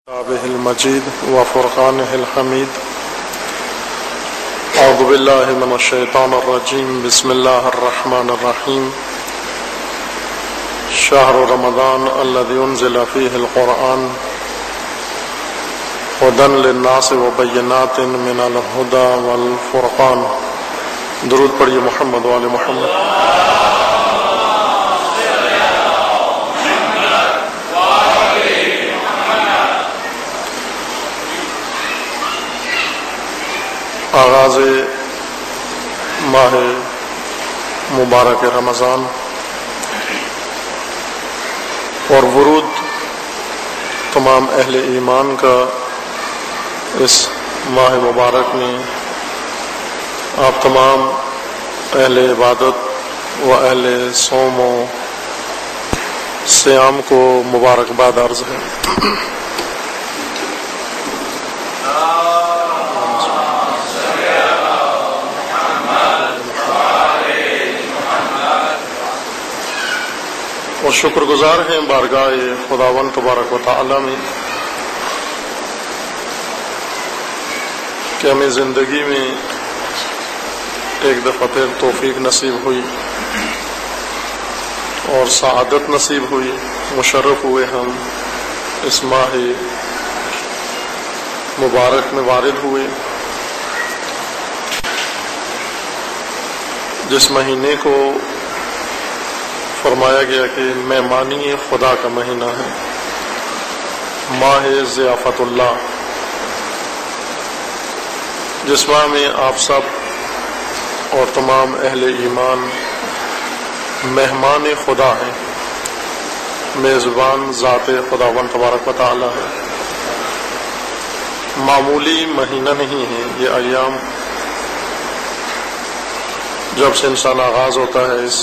كتابه المجيد وفرقانه الحميد. أعوذ بالله من الشيطان الرجيم. بسم الله الرحمن الرحيم. شهر رمضان الذي أنزل فيه القرآن هدى للناس وبينات من الهدى والفرقان. درود پڑھیے محمد وعلى محمد. آغاز ماہ مبارک رمضان اور ورود تمام اہل ایمان کا اس ماہ مبارک میں آپ تمام اہل عبادت و اہل صوم و صیام کو مبارکباد عرض ہے. اور شکر گزار ہیں بارگاہ خداوند تبارک و تعالی میں کہ ہمیں زندگی میں ایک دفعہ پھر توفیق نصیب ہوئی اور سعادت نصیب ہوئی. مشرف ہوئے ہم اس ماہ مبارک میں وارد ہوئے جس مہینے کو فرمایا گیا کہ مہمانی خدا کا مہینہ ہے، ماہ ضیافت اللہ، جس ماہ میں آپ سب اور تمام اہل ایمان مہمان خدا ہیں، میزبان ذات خداوند تبارک و تعالی ہے. معمولی مہینہ نہیں ہے یہ ایام. جب سے انسان آغاز ہوتا ہے اس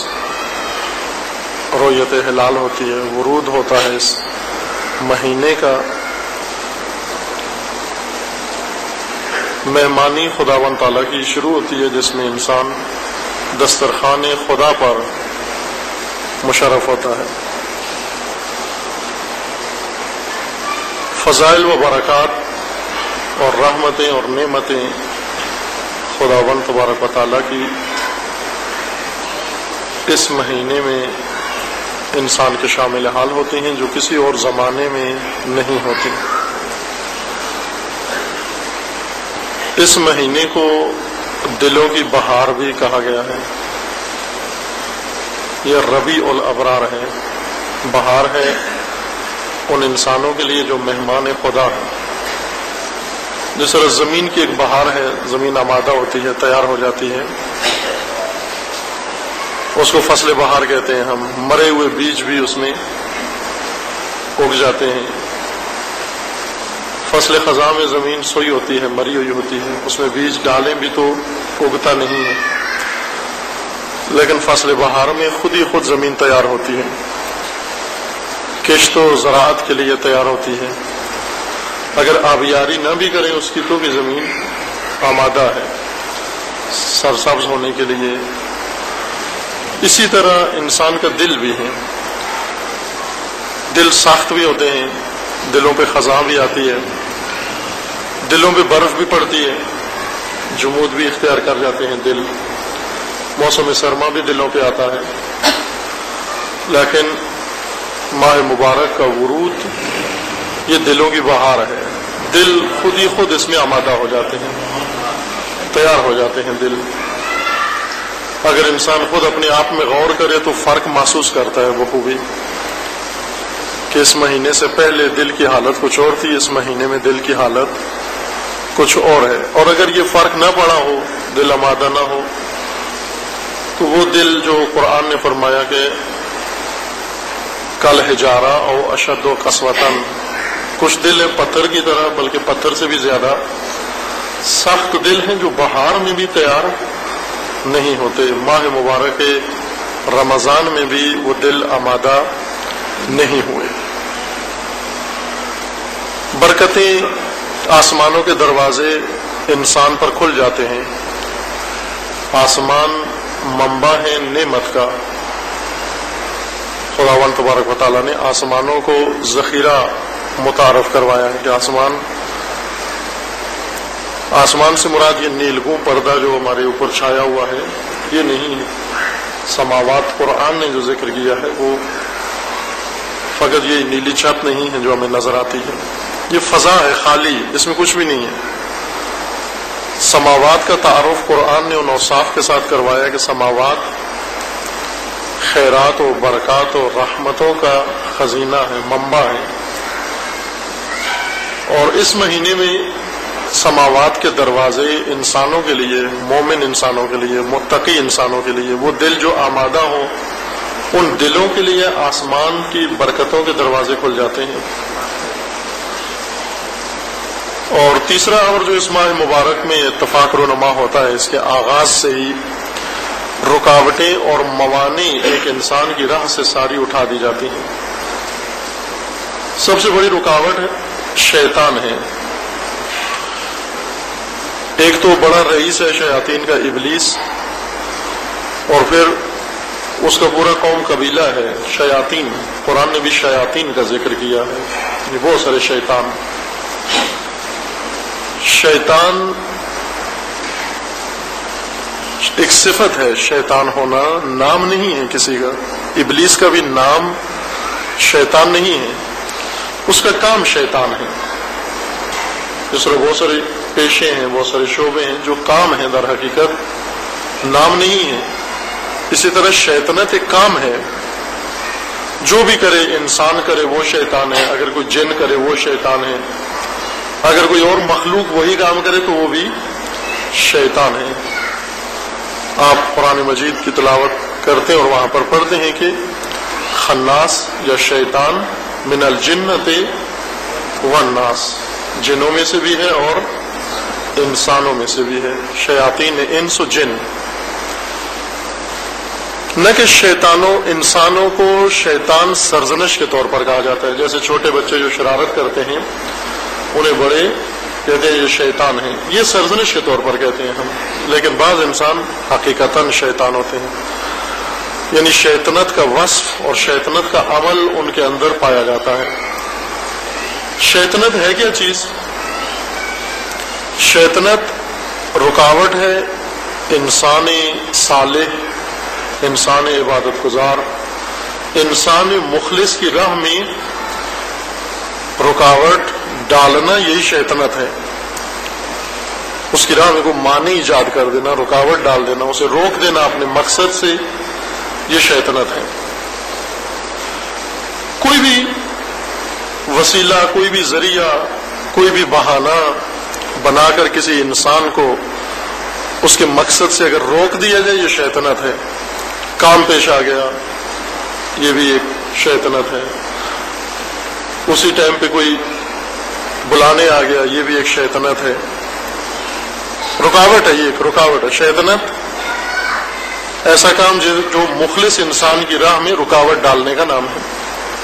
رؤیت ہلال ہوتی ہے، ورود ہوتا ہے اس مہینے کا، مہمانی خداوند تعالیٰ کی شروع ہوتی ہے جس میں انسان دسترخوان خدا پر مشرف ہوتا ہے. فضائل و برکات اور رحمتیں اور نعمتیں خداوند تبارک و تعالیٰ کی اس مہینے میں انسان کے شامل حال ہوتے ہیں جو کسی اور زمانے میں نہیں ہوتی. اس مہینے کو دلوں کی بہار بھی کہا گیا ہے. یہ ربیع الابرار ہے، بہار ہے ان انسانوں کے لیے جو مہمان خدا ہے. جس طرح زمین کی ایک بہار ہے، زمین آمادہ ہوتی ہے، تیار ہو جاتی ہے، اس کو فصل بہار کہتے ہیں. ہم مرے ہوئے بیج بھی اس میں اگ جاتے ہیں. فصل خزاں میں زمین سوئی ہوتی ہے، مری ہوئی ہوتی ہے، اس میں بیج ڈالیں بھی تو اگتا نہیں ہے. لیکن فصل بہار میں خود ہی خود زمین تیار ہوتی ہے، کشت و زراعت کے لیے تیار ہوتی ہے. اگر آبیاری نہ بھی کریں اس کی تو بھی زمین آمادہ ہے سرسبز ہونے کے لیے. اسی طرح انسان کا دل بھی ہے. دل سخت بھی ہوتے ہیں، دلوں پہ خزاں بھی آتی ہے، دلوں پہ برف بھی پڑتی ہے، جمود بھی اختیار کر جاتے ہیں دل. موسم سرما بھی دلوں پہ آتا ہے. لیکن ماہ مبارک کا ورود یہ دلوں کی بہار ہے. دل خود ہی خود اس میں آمادہ ہو جاتے ہیں، تیار ہو جاتے ہیں دل. اگر انسان خود اپنے آپ میں غور کرے تو فرق محسوس کرتا ہے بخوبی کہ اس مہینے سے پہلے دل کی حالت کچھ اور تھی، اس مہینے میں دل کی حالت کچھ اور ہے. اور اگر یہ فرق نہ پڑا ہو، دل آمادہ نہ ہو، تو وہ دل جو قرآن نے فرمایا کہ کل حجارہ او اشد و قسوتاً، کچھ دل ہے پتھر کی طرح، بلکہ پتھر سے بھی زیادہ سخت دل ہیں جو بہار میں بھی تیار نہیں ہوتے. ماہ مبارک رمضان میں بھی وہ دل آمادہ نہیں ہوئے. برکتیں آسمانوں کے دروازے انسان پر کھل جاتے ہیں. آسمان منبع ہے نعمت کا. خداوند تبارک و تعالیٰ نے آسمانوں کو ذخیرہ متعارف کروایا ہے کہ آسمان سے مراد یہ نیلگوں پردہ جو ہمارے اوپر چھایا ہوا ہے یہ نہیں ہے. سماوات قرآن نے جو ذکر کیا ہے وہ فقط یہ نیلی چھت نہیں ہے جو ہمیں نظر آتی ہے، یہ فضا ہے خالی، اس میں کچھ بھی نہیں ہے. سماوات کا تعارف قرآن نے ان اوصاف کے ساتھ کروایا کہ سماوات خیرات و برکات و رحمتوں کا خزینہ ہے، منبع ہے. اور اس مہینے میں سماوات کے دروازے انسانوں کے لیے، مومن انسانوں کے لیے، متقی انسانوں کے لیے، وہ دل جو آمادہ ہوں ان دلوں کے لیے آسمان کی برکتوں کے دروازے کھل جاتے ہیں. اور تیسرا امر جو اس ماہ مبارک میں اتفاق رونما ہوتا ہے، اس کے آغاز سے ہی رکاوٹیں اور موانع ایک انسان کی راہ سے ساری اٹھا دی جاتی ہیں. سب سے بڑی رکاوٹ شیطان ہے. ایک تو بڑا رئیس ہے شیاطین کا ابلیس، اور پھر اس کا پورا قوم قبیلہ ہے شیاطین. قرآن نے بھی شیاطین کا ذکر کیا ہے، یہ بہت سارے شیطان. شیطان ایک صفت ہے، شیطان ہونا نام نہیں ہے کسی کا. ابلیس کا بھی نام شیطان نہیں ہے، اس کا کام شیطان ہے. اس طرح بہت سارے پیشے ہیں، بہت سارے شعبے ہیں جو کام ہیں، در حقیقت نام نہیں ہے. اسی طرح شیطنت ایک کام ہے، جو بھی کرے، انسان کرے وہ شیطان ہے، اگر کوئی جن کرے وہ شیطان ہے، اگر کوئی اور مخلوق وہی کام کرے تو وہ بھی شیطان ہے. آپ قرآن مجید کی تلاوت کرتے اور وہاں پر پڑھتے ہیں کہ خناس یا شیطان من الجنت والناس، جنوں میں سے بھی ہے اور انسانوں میں سے بھی ہے. شیاطین انس و جن. نہ کہ انسانوں کو شیطان سرزنش کے طور پر کہا جاتا ہے، جیسے چھوٹے بچے جو شرارت کرتے ہیں انہیں بڑے کہتے ہیں یہ شیطان ہیں، یہ سرزنش کے طور پر کہتے ہیں ہم. لیکن بعض انسان حقیقتاً شیطان ہوتے ہیں، یعنی شیطنت کا وصف اور شیطنت کا عمل ان کے اندر پایا جاتا ہے. شیطنت ہے کیا چیز؟ شیطنت رکاوٹ ہے انسان صالح، انسان عبادت گزار، انسان مخلص کی راہ میں رکاوٹ ڈالنا، یہی شیطنت ہے. اس کی راہ میں کوئی معنی ایجاد کر دینا، رکاوٹ ڈال دینا، اسے روک دینا اپنے مقصد سے، یہ شیطنت ہے. کوئی بھی وسیلہ، کوئی بھی ذریعہ، کوئی بھی بہانہ بنا کر کسی انسان کو اس کے مقصد سے اگر روک دیا جائے یہ شیطنت ہے. کام پیش آ گیا یہ بھی ایک شیطنت ہے. اسی ٹائم پہ کوئی بلانے آ گیا یہ بھی ایک شیطنت ہے. رکاوٹ ہے، یہ ایک رکاوٹ ہے. شیطنت ایسا کام جو مخلص انسان کی راہ میں رکاوٹ ڈالنے کا نام ہے.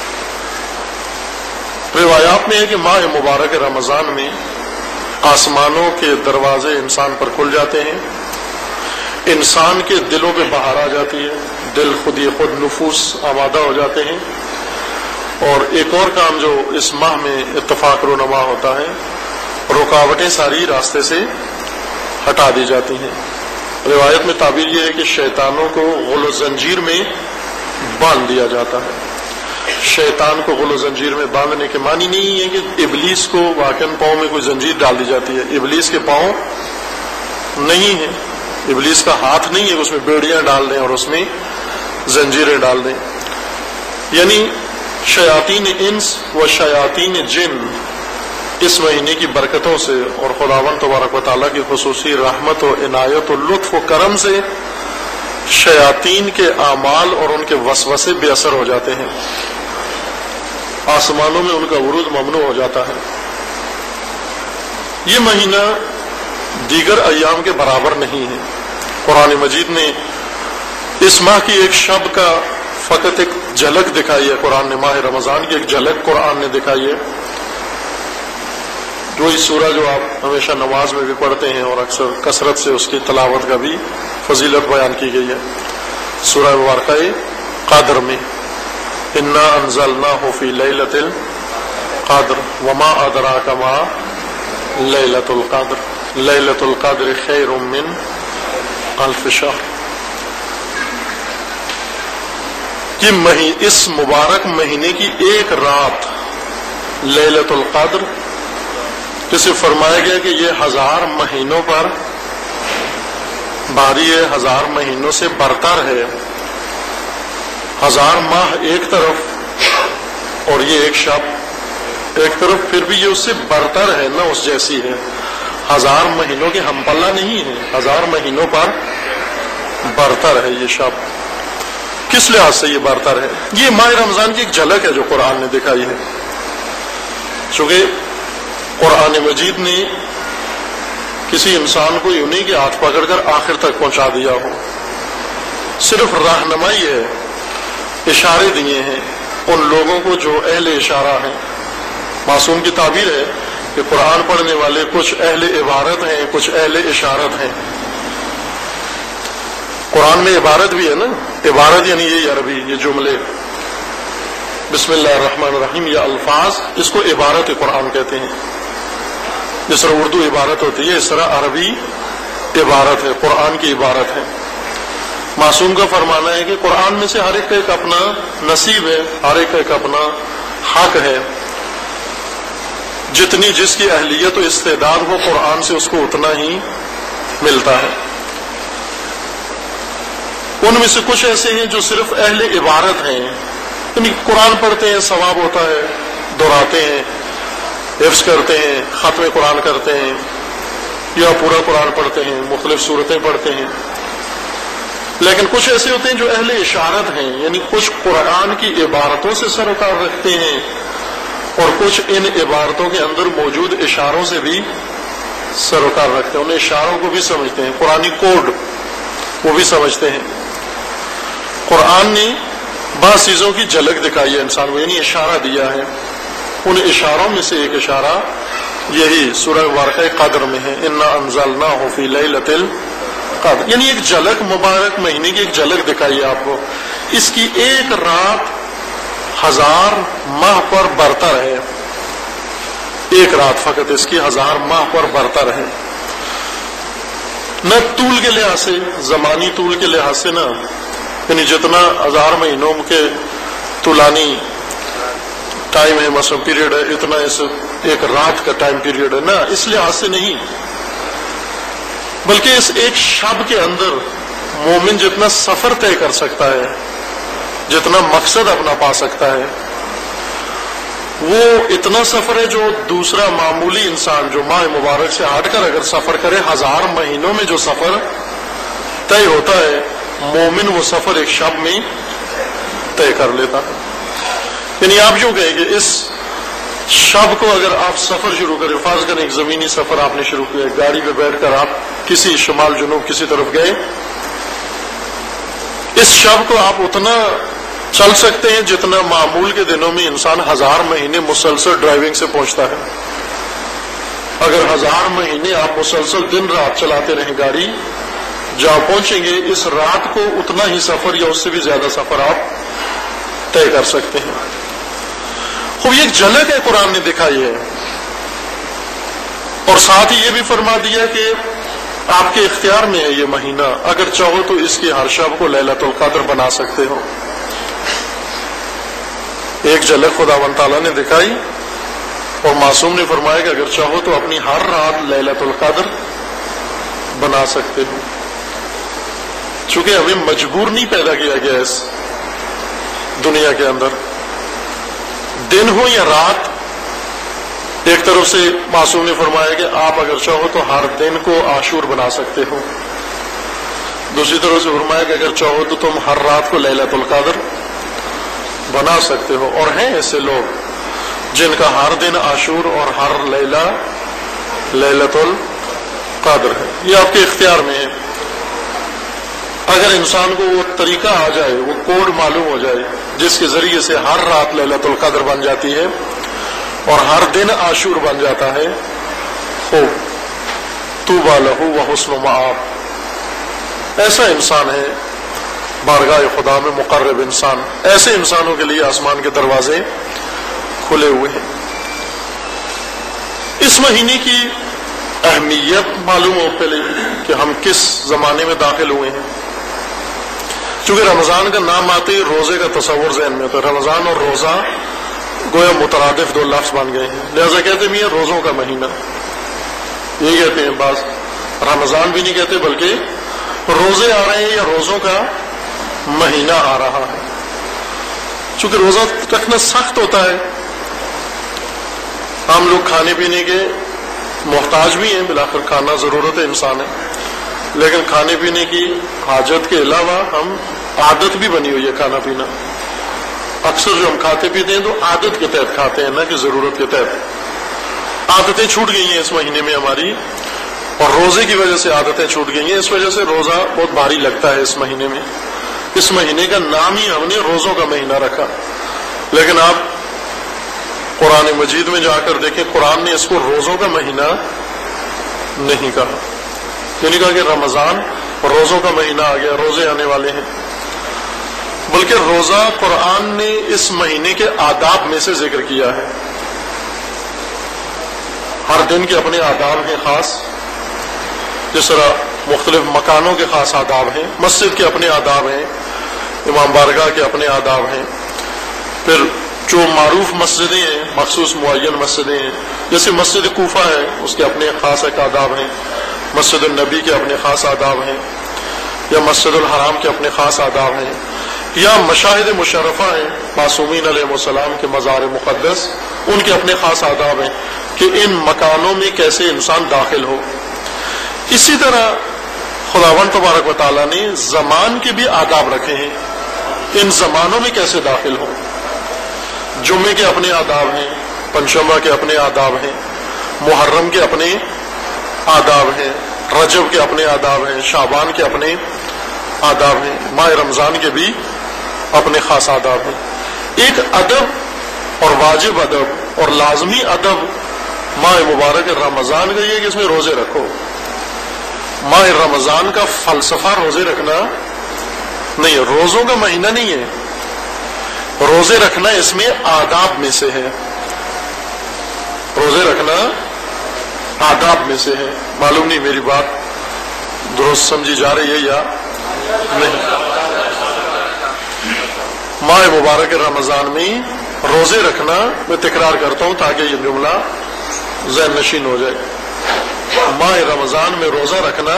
روایات میں ہے کہ ماہ مبارک رمضان میں آسمانوں کے دروازے انسان پر کھل جاتے ہیں، انسان کے دلوں پہ بہار آ جاتی ہے، دل خود یہ خود نفوس آمادہ ہو جاتے ہیں. اور ایک اور کام جو اس ماہ میں اتفاق رونما ہوتا ہے، رکاوٹیں ساری راستے سے ہٹا دی جاتی ہیں. روایت میں تعبیر یہ ہے کہ شیطانوں کو غل و زنجیر میں باندھ دیا جاتا ہے. شیطان کو غل و زنجیر میں باندھنے کے معنی نہیں ہے کہ ابلیس کو واقعاً پاؤں میں کوئی زنجیر ڈال دی جاتی ہے. ابلیس کے پاؤں نہیں ہے، ابلیس کا ہاتھ نہیں ہے کہ اس میں بیڑیاں ڈال دیں اور اس میں زنجیریں ڈال دیں. یعنی شیاطین انس و شیاطین جن اس مہینے کی برکتوں سے اور خداوند تبارک و تعالیٰ کی خصوصی رحمت و عنایت و لطف و کرم سے شیاطین کے اعمال اور ان کے وسوسے بے اثر ہو جاتے ہیں. آسمانوں میں ان کا ورود ممنوع ہو جاتا ہے. یہ مہینہ دیگر ایام کے برابر نہیں ہے. قرآن مجید نے اس ماہ کی ایک شب کا فقط ایک جھلک دکھائی ہے. قرآن نے ماہ رمضان کی ایک جھلک قرآن نے دکھائی ہے. وہی سورہ جو آپ ہمیشہ نماز میں بھی پڑھتے ہیں اور اکثر کثرت سے اس کی تلاوت کا بھی فضیلت بیان کی گئی ہے. سورہ مبارکہ قدر میں انا انزلناہ فی لیلۃ القدر وما ادراک ما لیلۃ القدر لیلۃ القدر خیر من الف شہر. یہ اس مبارک مہینے کی ایک رات لیلۃ القدر، جسے فرمایا گیا کہ یہ 1000 مہینوں پر بھاری ہے، 1000 مہینوں سے برتر ہے. 1000 ماہ ایک طرف اور یہ ایک شب ایک طرف، پھر بھی یہ اس سے برتر ہے، نہ اس جیسی ہے. 1000 مہینوں کے ہم پلہ نہیں ہے، 1000 مہینوں پر برتر ہے یہ شب. کس لحاظ سے یہ برتر ہے؟ یہ ماہ رمضان کی ایک جھلک ہے جو قرآن نے دکھائی ہے. چونکہ قرآن مجید نے کسی انسان کو یوں نہیں کہ ہاتھ پکڑ کر آخر تک پہنچا دیا ہو، صرف رہنمائی ہے، اشارے دیے ہیں ان لوگوں کو جو اہل اشارہ ہیں. معصوم کی تعبیر ہے کہ قرآن پڑھنے والے کچھ اہل عبارت ہیں، کچھ اہل اشارت ہیں. قرآن میں عبارت بھی ہے نا، عبارت یعنی یہ عربی، یہ جملے بسم اللہ الرحمن الرحیم، یہ الفاظ، اس کو عبارت قرآن کہتے ہیں. جس طرح اردو عبارت ہوتی ہے، اس طرح عربی عبارت ہے، قرآن کی عبارت ہے. معصوم کا فرمانا ہے کہ قرآن میں سے ہر ایک کا ایک اپنا نصیب ہے، ہر ایک کا ایک اپنا حق ہے. جتنی جس کی اہلیت و استعداد ہو قرآن سے اس کو اتنا ہی ملتا ہے. ان میں سے کچھ ایسے ہیں جو صرف اہل عبارت ہیں، یعنی قرآن پڑھتے ہیں، ثواب ہوتا ہے، دہراتے ہیں، حفظ کرتے ہیں، ختم قرآن کرتے ہیں، یا پورا قرآن پڑھتے ہیں، مختلف صورتیں پڑھتے ہیں. لیکن کچھ ایسے ہوتے ہیں جو اہل اشارت ہیں، یعنی کچھ قرآن کی عبارتوں سے سروکار رکھتے ہیں اور کچھ ان عبارتوں کے اندر موجود اشاروں سے بھی سروکار رکھتے ہیں. ان اشاروں کو بھی سمجھتے ہیں، قرآنی کوڈ وہ بھی سمجھتے ہیں. قرآن نے بعض چیزوں کی جھلک دکھائی ہے انسان کو، یعنی اشارہ دیا ہے. ان اشاروں میں سے ایک اشارہ یہی سورہ مبارکہ قدر میں ہے، انا انزلناہ فی لیلۃ القدر، یعنی ایک جھلک، مبارک مہینے کی ایک جھلک دکھائی ہے آپ کو. اس کی ایک رات 1000 ماہ پر برتر ہے، ایک رات فقط اس کی 1000 ماہ پر برتر ہے. نہ طول کے لحاظ سے، زمانی طول کے لحاظ سے، نہ یعنی جتنا 1000 مہینوں کے طولانی ٹائم ہے، مثلا پیریڈ ہے، اتنا اس ایک رات کا ٹائم پیریڈ ہے، نہ اس لحاظ سے نہیں، بلکہ اس ایک شب کے اندر مومن جتنا سفر طے کر سکتا ہے، جتنا مقصد اپنا پا سکتا ہے، وہ اتنا سفر ہے جو دوسرا معمولی انسان جو ماہ مبارک سے ہٹ کر اگر سفر کرے، 1000 مہینوں میں جو سفر طے ہوتا ہے، مومن وہ سفر ایک شب میں طے کر لیتا ہے. یعنی آپ یوں کہیں کہ اس شب کو اگر آپ سفر شروع کریں، فرض کریں ایک زمینی سفر آپ نے شروع کیا، گاڑی پہ بیٹھ کر آپ کسی شمال جنوب کسی طرف گئے، اس شب کو آپ اتنا چل سکتے ہیں جتنا معمول کے دنوں میں انسان 1000 مہینے مسلسل ڈرائیونگ سے پہنچتا ہے. اگر 1000 مہینے آپ مسلسل دن رات چلاتے رہیں گاڑی، جہاں پہنچیں گے اس رات کو اتنا ہی سفر یا اس سے بھی زیادہ سفر آپ طے کر سکتے ہیں. خوب یہ ایک جھلک ہے قرآن نے دکھائی ہے، اور ساتھ ہی یہ بھی فرما دیا کہ آپ کے اختیار میں ہے یہ مہینہ، اگر چاہو تو اس کی ہر شب کو لیلۃ القدر بنا سکتے ہو. ایک جھلک خداوند تعالیٰ نے دکھائی، اور معصوم نے فرمایا کہ اگر چاہو تو اپنی ہر رات لیلۃ القدر بنا سکتے ہو. چونکہ ہمیں مجبور نہیں پیدا کیا گیا اس دنیا کے اندر، دن ہو یا رات. ایک طرف سے معصوم نے فرمایا کہ آپ اگر چاہو تو ہر دن کو عاشور بنا سکتے ہو، دوسری طرف سے فرمایا کہ اگر چاہو تو تم ہر رات کو لیلۃ القدر بنا سکتے ہو. اور ہیں ایسے لوگ جن کا ہر دن عاشور اور ہر لیلہ لیلۃ القدر ہے. یہ آپ کے اختیار میں ہے. اگر انسان کو وہ طریقہ آ جائے، وہ کوڈ معلوم ہو جائے جس کے ذریعے سے ہر رات لیلۃ القدر بن جاتی ہے اور ہر دن عاشور بن جاتا ہے، خوب طوبی لہ وحسن مآب. ایسا انسان ہے بارگاہ خدا میں مقرب انسان. ایسے انسانوں کے لیے آسمان کے دروازے کھلے ہوئے ہیں. اس مہینے کی اہمیت معلوم ہو پہلے کہ ہم کس زمانے میں داخل ہوئے ہیں. چونکہ رمضان کا نام آتے ہی روزے کا تصور ذہن میں ہوتا ہے. رمضان اور روزہ گویا مترادف دو لفظ بن گئے ہیں، لہذا کہتے ہیں روزوں کا مہینہ. یہی کہتے ہیں بعض، رمضان بھی نہیں کہتے بلکہ روزے آ رہے ہیں یا روزوں کا مہینہ آ رہا ہے. چونکہ روزہ رکھنا سخت ہوتا ہے، ہم لوگ کھانے پینے کے محتاج بھی ہیں، بالآخر کھانا ضرورت انسان ہے، لیکن کھانے پینے کی حاجت کے علاوہ ہم عادت بھی بنی ہوئی ہے کھانا پینا. اکثر جو ہم کھاتے پیتے ہیں تو عادت کے تحت کھاتے ہیں، نہ کہ ضرورت کے تحت. عادتیں چھوٹ گئی ہیں اس مہینے میں ہماری، اور روزے کی وجہ سے عادتیں چھوٹ گئی ہیں. اس وجہ سے روزہ بہت بھاری لگتا ہے اس مہینے میں. اس مہینے کا نام ہی ہم نے روزوں کا مہینہ رکھا. لیکن آپ قرآن مجید میں جا کر دیکھیں، قرآن نے اس کو روزوں کا مہینہ نہیں کہا. نہیں کہا کہ رمضان روزوں کا مہینہ آ گیا، روزے آنے والے ہیں، بلکہ روزہ قرآن نے اس مہینے کے آداب میں سے ذکر کیا ہے. ہر دن کے اپنے آداب ہیں خاص، جس طرح مختلف مکانوں کے خاص آداب ہیں، مسجد کے اپنے آداب ہیں، امام بارگاہ کے اپنے آداب ہیں. پھر جو معروف مسجدیں ہیں، مخصوص معین مسجدیں ہیں، جیسے مسجد کوفہ ہے، اس کے اپنے خاص ایک آداب ہیں. مسجد النبی کے اپنے خاص آداب ہیں، یا مسجد الحرام کے اپنے خاص آداب ہیں، یا مشاہد مشرفہ ہیں، معصومین علیہ السلام کے مزار مقدس، ان کے اپنے خاص آداب ہیں کہ ان مکانوں میں کیسے انسان داخل ہو. اسی طرح خداوند تبارک و تعالیٰ نے زمان کے بھی آداب رکھے ہیں، ان زمانوں میں کیسے داخل ہو. جمعے کے اپنے آداب ہیں، پنجشنبہ کے اپنے آداب ہیں، محرم کے اپنے آداب ہیں، رجب کے اپنے آداب ہیں، شعبان کے اپنے آداب ہیں، ماہ رمضان کے بھی اپنے خاص آداب ہیں. ایک ادب اور واجب ادب اور لازمی ادب ماہ مبارک رمضان کا یہ کہ اس میں روزے رکھو. ماہ رمضان کا فلسفہ روزے رکھنا نہیں ہے، روزوں کا مہینہ نہیں ہے. روزے رکھنا اس میں آداب میں سے ہے، روزے رکھنا آداب میں سے ہے. معلوم نہیں میری بات درست سمجھی جا رہی ہے یا نہیں. ماہ مبارک رمضان میں روزے رکھنا، میں تکرار کرتا ہوں تاکہ یہ جملہ ذہن نشین ہو جائے. ماہ رمضان میں روزہ رکھنا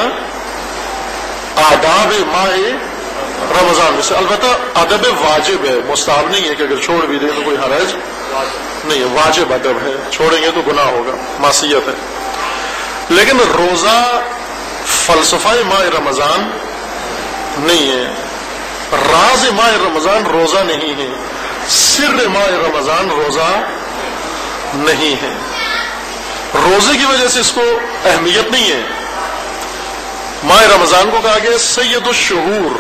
آداب ماہ رمضان میں سے، البتہ ادب واجب ہے، مستحب نہیں ہے کہ اگر چھوڑ بھی دیں تو کوئی حرج نہیں ہے. واجب ادب ہے، چھوڑیں گے تو گناہ ہوگا، معصیت ہے. لیکن روزہ فلسفہ ماہ رمضان نہیں ہے. راز ماہ رمضان روزہ نہیں ہے، سر ماہ رمضان روزہ نہیں ہے. روزے کی وجہ سے اس کو اہمیت نہیں ہے. ماہ رمضان کو کہا گیا سید الشہور،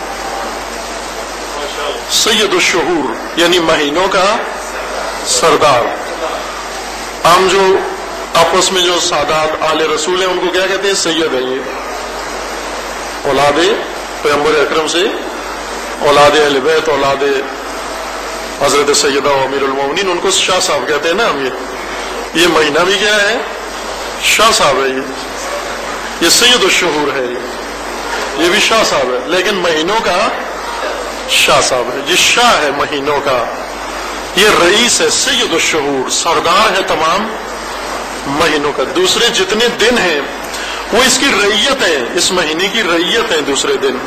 سید الشہور یعنی مہینوں کا سردار. ہم جو آپس میں جو سادات آل رسول ہیں ان کو کیا کہتے ہیں؟ سید ہے. یہ اولاد پیغمبر اکرم سے، اولاد اہل بیت، اولاد حضرت سیدہ و امیر المومنین، ان کو شاہ صاحب کہتے ہیں نا ہم. یہ مہینہ بھی کیا ہے؟ شاہ صاحب ہے. یہ سید الشہور ہے، یہ بھی شاہ صاحب ہے، لیکن مہینوں کا شاہ صاحب ہے. یہ شاہ ہے مہینوں کا، یہ رئیس ہے، سید الشہور سردار ہے تمام مہینوں کا. دوسرے جتنے دن ہیں وہ اس کی رعیت ہیں، اس مہینے کی رعیت ہیں. دوسرے دن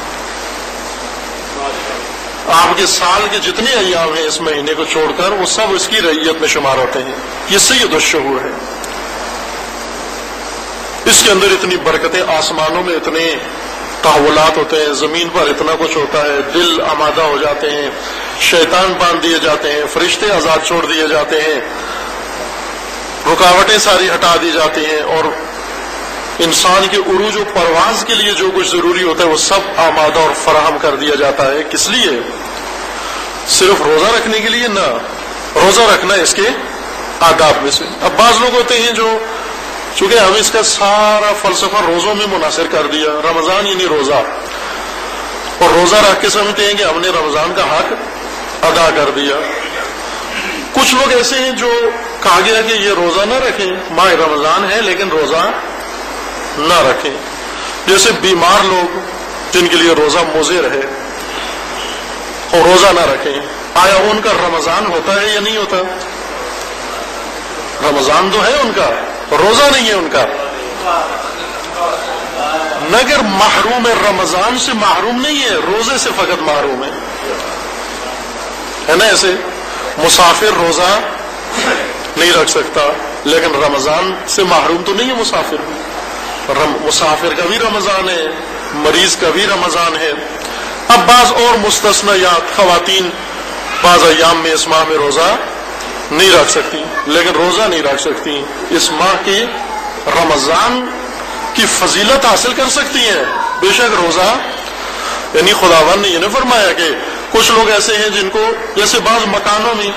آپ کے سال کے جتنے ایام ہیں اس مہینے کو چھوڑ کر وہ سب اس کی رعیت میں شمار ہوتے ہیں. یہ سید الشہور ہے. اس کے اندر اتنی برکتیں، آسمانوں میں اتنے تحولات ہوتے ہیں، زمین پر اتنا کچھ ہوتا ہے، دل آمادہ ہو جاتے ہیں، شیطان باندھ دیے جاتے ہیں، فرشتے آزاد چھوڑ دیے جاتے ہیں، رکاوٹیں ساری ہٹا دی جاتی ہیں، اور انسان کے عروج و پرواز کے لیے جو کچھ ضروری ہوتا ہے وہ سب آمادہ اور فراہم کر دیا جاتا ہے. کس لیے؟ صرف روزہ رکھنے کے لیے نہ، روزہ رکھنا اس کے آداب میں سے. اب بعض لوگ ہوتے ہیں جو چونکہ ہم اس کا سارا فلسفہ روزوں میں منحصر کر دیا، رمضان یعنی روزہ، اور روزہ رکھ کے سمجھتے ہیں کہ ہم نے رمضان کا حق ادا کر دیا. کچھ لوگ ایسے ہیں جو کہا گیا کہ یہ روزہ نہ رکھیں، ماہ رمضان ہے لیکن روزہ نہ رکھیں. جیسے بیمار لوگ جن کے لیے روزہ مضر ہے اور روزہ نہ رکھیں، آیا ان کا رمضان ہوتا ہے یا نہیں ہوتا؟ رمضان تو ہے ان کا، روزہ نہیں ہے ان کا. مگر محروم ہے، رمضان سے محروم نہیں ہے، روزے سے فقط محروم ہے نا. ایسے مسافر روزہ نہیں رکھ سکتا لیکن رمضان سے محروم تو نہیں ہے مسافر. مسافر کا بھی رمضان ہے، مریض کا بھی رمضان ہے. اب بعض اور مستثنیات، خواتین بعض ایام میں اس ماہ میں روزہ نہیں رکھ سکتی لیکن روزہ نہیں رکھ سکتی. اس ماہ کی رمضان کی فضیلت حاصل کر سکتی ہیں. بے شک روزہ، یعنی خداوند نے یہ نہیں فرمایا کہ کچھ لوگ ایسے ہیں جن کو، جیسے بعض مکانوں میں،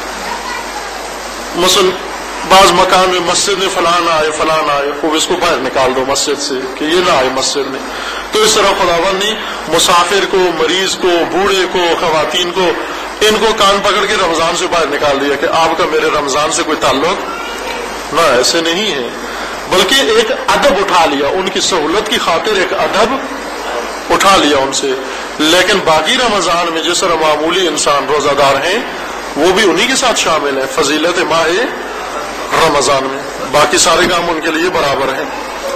مثلا بعض مکان میں مسجد میں فلان آئے خوب اس کو باہر نکال دو مسجد سے کہ یہ نہ آئے مسجد میں. تو اس طرح خداوند نے مسافر کو، مریض کو، بوڑھے کو، خواتین کو، ان کو کان پکڑ کے رمضان سے باہر نکال دیا کہ آپ کا میرے رمضان سے کوئی تعلق نہ. ایسے نہیں ہے، بلکہ ایک ادب اٹھا لیا، ان کی سہولت کی خاطر ایک ادب اٹھا لیا ان سے. لیکن باقی رمضان میں جس طرح معمولی انسان روزہ دار ہیں وہ بھی انہی کے ساتھ شامل ہیں فضیلت ماہ رمضان میں. باقی سارے کام ان کے لیے برابر ہیں.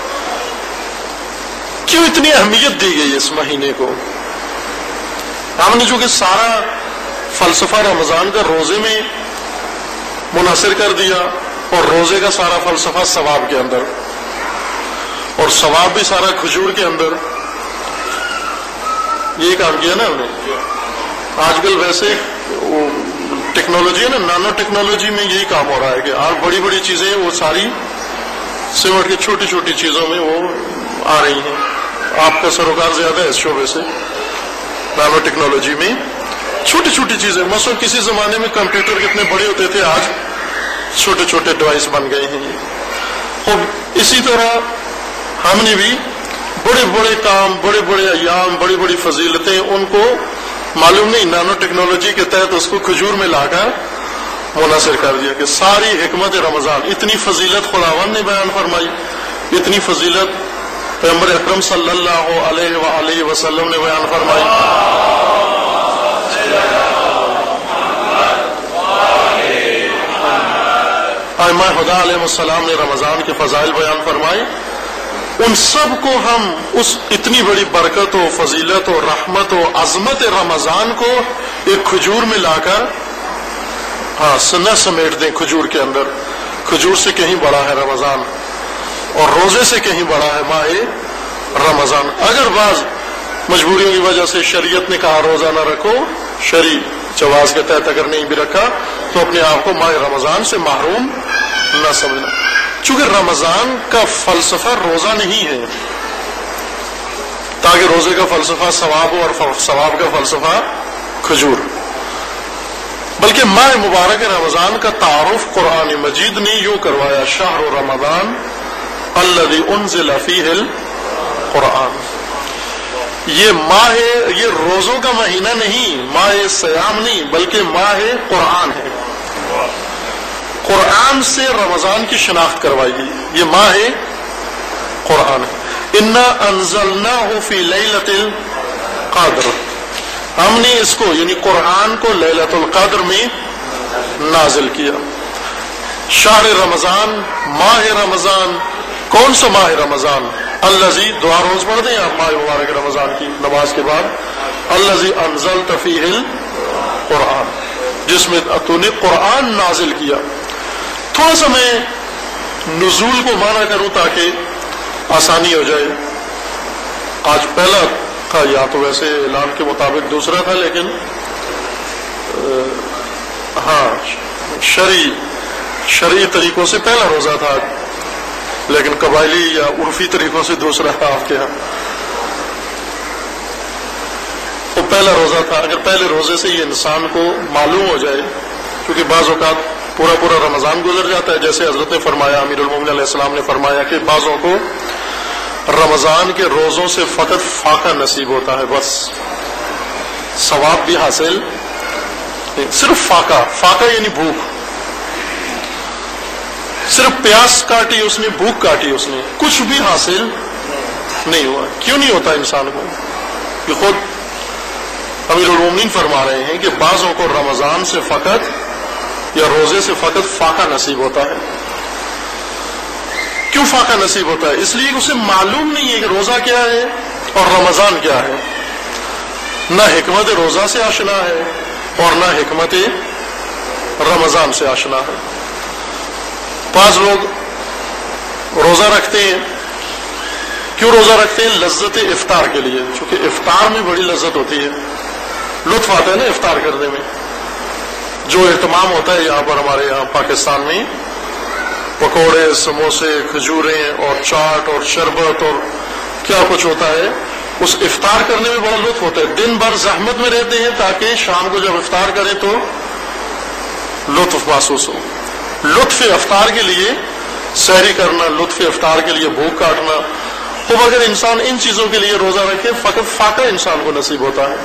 کیوں اتنی اہمیت دی گئی اس مہینے کو؟ ہم نے چونکہ سارا فلسفہ رمضان کا روزے میں منحصر کر دیا، اور روزے کا سارا فلسفہ ثواب کے اندر، اور ثواب بھی سارا کھجور کے اندر. یہ کام کیا نا ہم نے. آج کل ویسے ٹیکنالوجی ہے نا، نانو ٹیکنالوجی میں یہی کام ہو رہا ہے کہ آج بڑی بڑی چیزیں وہ ساری سمٹ کے چھوٹی چھوٹی چیزوں میں وہ آ رہی ہیں. آپ کا سروکار زیادہ ہے اس شعبے سے. نانو ٹیکنالوجی میں چھوٹی چھوٹی چیزیں، مثلا کسی زمانے میں کمپیوٹر کتنے بڑے ہوتے تھے، آج چھوٹے چھوٹے ڈیوائس بن گئے ہیں. اور اسی طرح ہم نے بھی بڑے بڑے کام، بڑے بڑے ایام، بڑی بڑی فضیلتیں ان کو معلوم نہیں، نانو ٹیکنالوجی کے تحت اس کو کھجور میں لا کر منحصر کر دیا کہ ساری حکمت رمضان. اتنی فضیلت خداوند نے بیان فرمائی، اتنی فضیلت پیغمبر اکرم صلی اللہ علیہ وآلہ وسلم نے بیان فرمائی. ائمہ خدا علیہ السلام نے رمضان کے فضائل بیان فرمائے. ان سب کو ہم اس اتنی بڑی برکت و فضیلت و رحمت و عظمت رمضان کو ایک کھجور میں لا کر نہ سمیٹ دیں کھجور کے اندر. کھجور سے کہیں بڑا ہے رمضان، اور روزے سے کہیں بڑا ہے ماہ رمضان. اگر بعض مجبوریوں کی وجہ سے شریعت نے کہا روزہ نہ رکھو، شرعی جواز کے تحت اگر نہیں بھی رکھا تو اپنے آپ کو ماہ رمضان سے محروم نہ سمجھنا. چونکہ رمضان کا فلسفہ روزہ نہیں ہے، تاکہ روزے کا فلسفہ ثواب ہو اور ثواب کا فلسفہ کھجور. بلکہ ماہ مبارک رمضان کا تعارف قرآن مجید نے یوں کروایا: شہر رمضان الذی انزل فیہ القرآن. یہ ماہ، یہ روزوں کا مہینہ نہیں، ماہ سیام نہیں، بلکہ ماہ قرآن ہے. قرآن سے رمضان کی شناخت کروائی گئی. یہ ماہ قرآن ہے. انا انزلناہ فی لیلۃ القدر. ہم نے اس کو یعنی قرآن کو لیلۃ القدر میں نازل کیا. شہر رمضان، ماہ رمضان. کون سا ماہ رمضان؟ الذی، دعا روز پڑھ دیں آپ ماہ مبارک رمضان کی نماز کے بعد. الذی انزلت فیہ القرآن، جس میں تو نے قرآن نازل کیا. تھوڑا سا میں نزول کو مانا کروں تاکہ آسانی ہو جائے. آج پہلا تھا، یا تو ویسے اعلان کے مطابق دوسرا تھا، لیکن شرعی طریقوں سے پہلا روزہ تھا، لیکن قبائلی یا عرفی طریقوں سے دوسرا تھا آپ کے یہاں. تو پہلا روزہ تھا. اگر پہلے روزے سے یہ انسان کو معلوم ہو جائے، کیونکہ بعض اوقات پورا رمضان گزر جاتا ہے، جیسے حضرت نے فرمایا، امیر المومنین علیہ السلام نے فرمایا کہ بعضوں کو رمضان کے روزوں سے فقط فاقہ نصیب ہوتا ہے، بس ثواب بھی حاصل، صرف فاقہ یعنی بھوک. صرف پیاس کاٹی اس نے، بھوک کاٹی اس نے، کچھ بھی حاصل نہیں ہوا. کیوں نہیں ہوتا انسان کو؟ یہ خود امیر المومنین فرما رہے ہیں کہ بعضوں کو رمضان سے فقط یا روزے سے فقط فاقہ نصیب ہوتا ہے. کیوں فاقہ نصیب ہوتا ہے؟ اس لیے کہ اسے معلوم نہیں ہے کہ روزہ کیا ہے اور رمضان کیا ہے. نہ حکمت روزہ سے آشنا ہے اور نہ حکمت رمضان سے آشنا ہے. بعض لوگ روزہ رکھتے ہیں. کیوں روزہ رکھتے ہیں؟ لذت افطار کے لیے. چونکہ افطار میں بڑی لذت ہوتی ہے، لطف آتا ہے نا افطار کرنے میں. جو اہتمام ہوتا ہے یہاں پر ہمارے یہاں پاکستان میں، پکوڑے، سموسے، کھجوریں اور چاٹ اور شربت اور کیا کچھ ہوتا ہے، اس افطار کرنے میں بڑا لطف ہوتا ہے. دن بھر زحمت میں رہتے ہیں تاکہ شام کو جب افطار کریں تو لطف محسوس ہو. لطف افطار کے لیے سحری کرنا، لطف افطار کے لیے بھوک کاٹنا. اب اگر انسان ان چیزوں کے لیے روزہ رکھے فقط فاقہ انسان کو نصیب ہوتا ہے.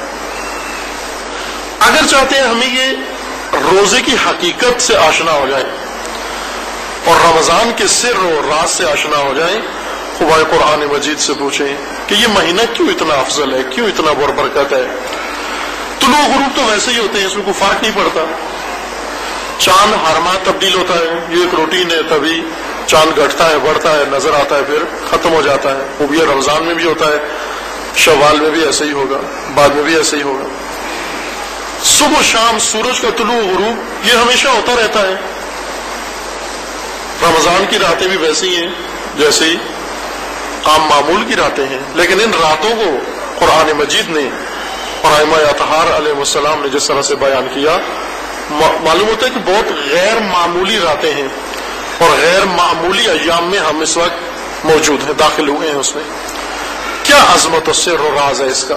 اگر چاہتے ہیں ہمیں یہ روزے کی حقیقت سے آشنا ہو جائے اور رمضان کے سر اور راز سے آشنا ہو جائیں، خدا قرآن مجید سے پوچھیں کہ یہ مہینہ کیوں اتنا افضل ہے، کیوں اتنا برکت ہے. طلوع غروب تو ویسے ہی ہوتے ہیں، اس میں کوئی فرق نہیں پڑتا. چاند ہر ماہ تبدیل ہوتا ہے، یہ ایک روٹین ہے. تبھی چاند گھٹتا ہے، بڑھتا ہے، نظر آتا ہے، پھر ختم ہو جاتا ہے. وہ بھی رمضان میں بھی ہوتا ہے، شوال میں بھی ایسے ہی ہوگا، بعد میں بھی ایسے ہی ہوگا. صبح شام سورج کا طلوع غروب یہ ہمیشہ ہوتا رہتا ہے. رمضان کی راتیں بھی ویسی ہیں جیسے عام معمول کی راتیں ہیں، لیکن ان راتوں کو قرآن مجید نے اور ائمہ اطہار علیہ السلام نے جس طرح سے بیان کیا، معلوم ہوتا ہے کہ بہت غیر معمولی راتیں ہیں اور غیر معمولی ایام میں ہم اس وقت موجود ہیں، داخل ہوئے ہیں اس میں. کیا عظمت و سر و راز ہے اس کا.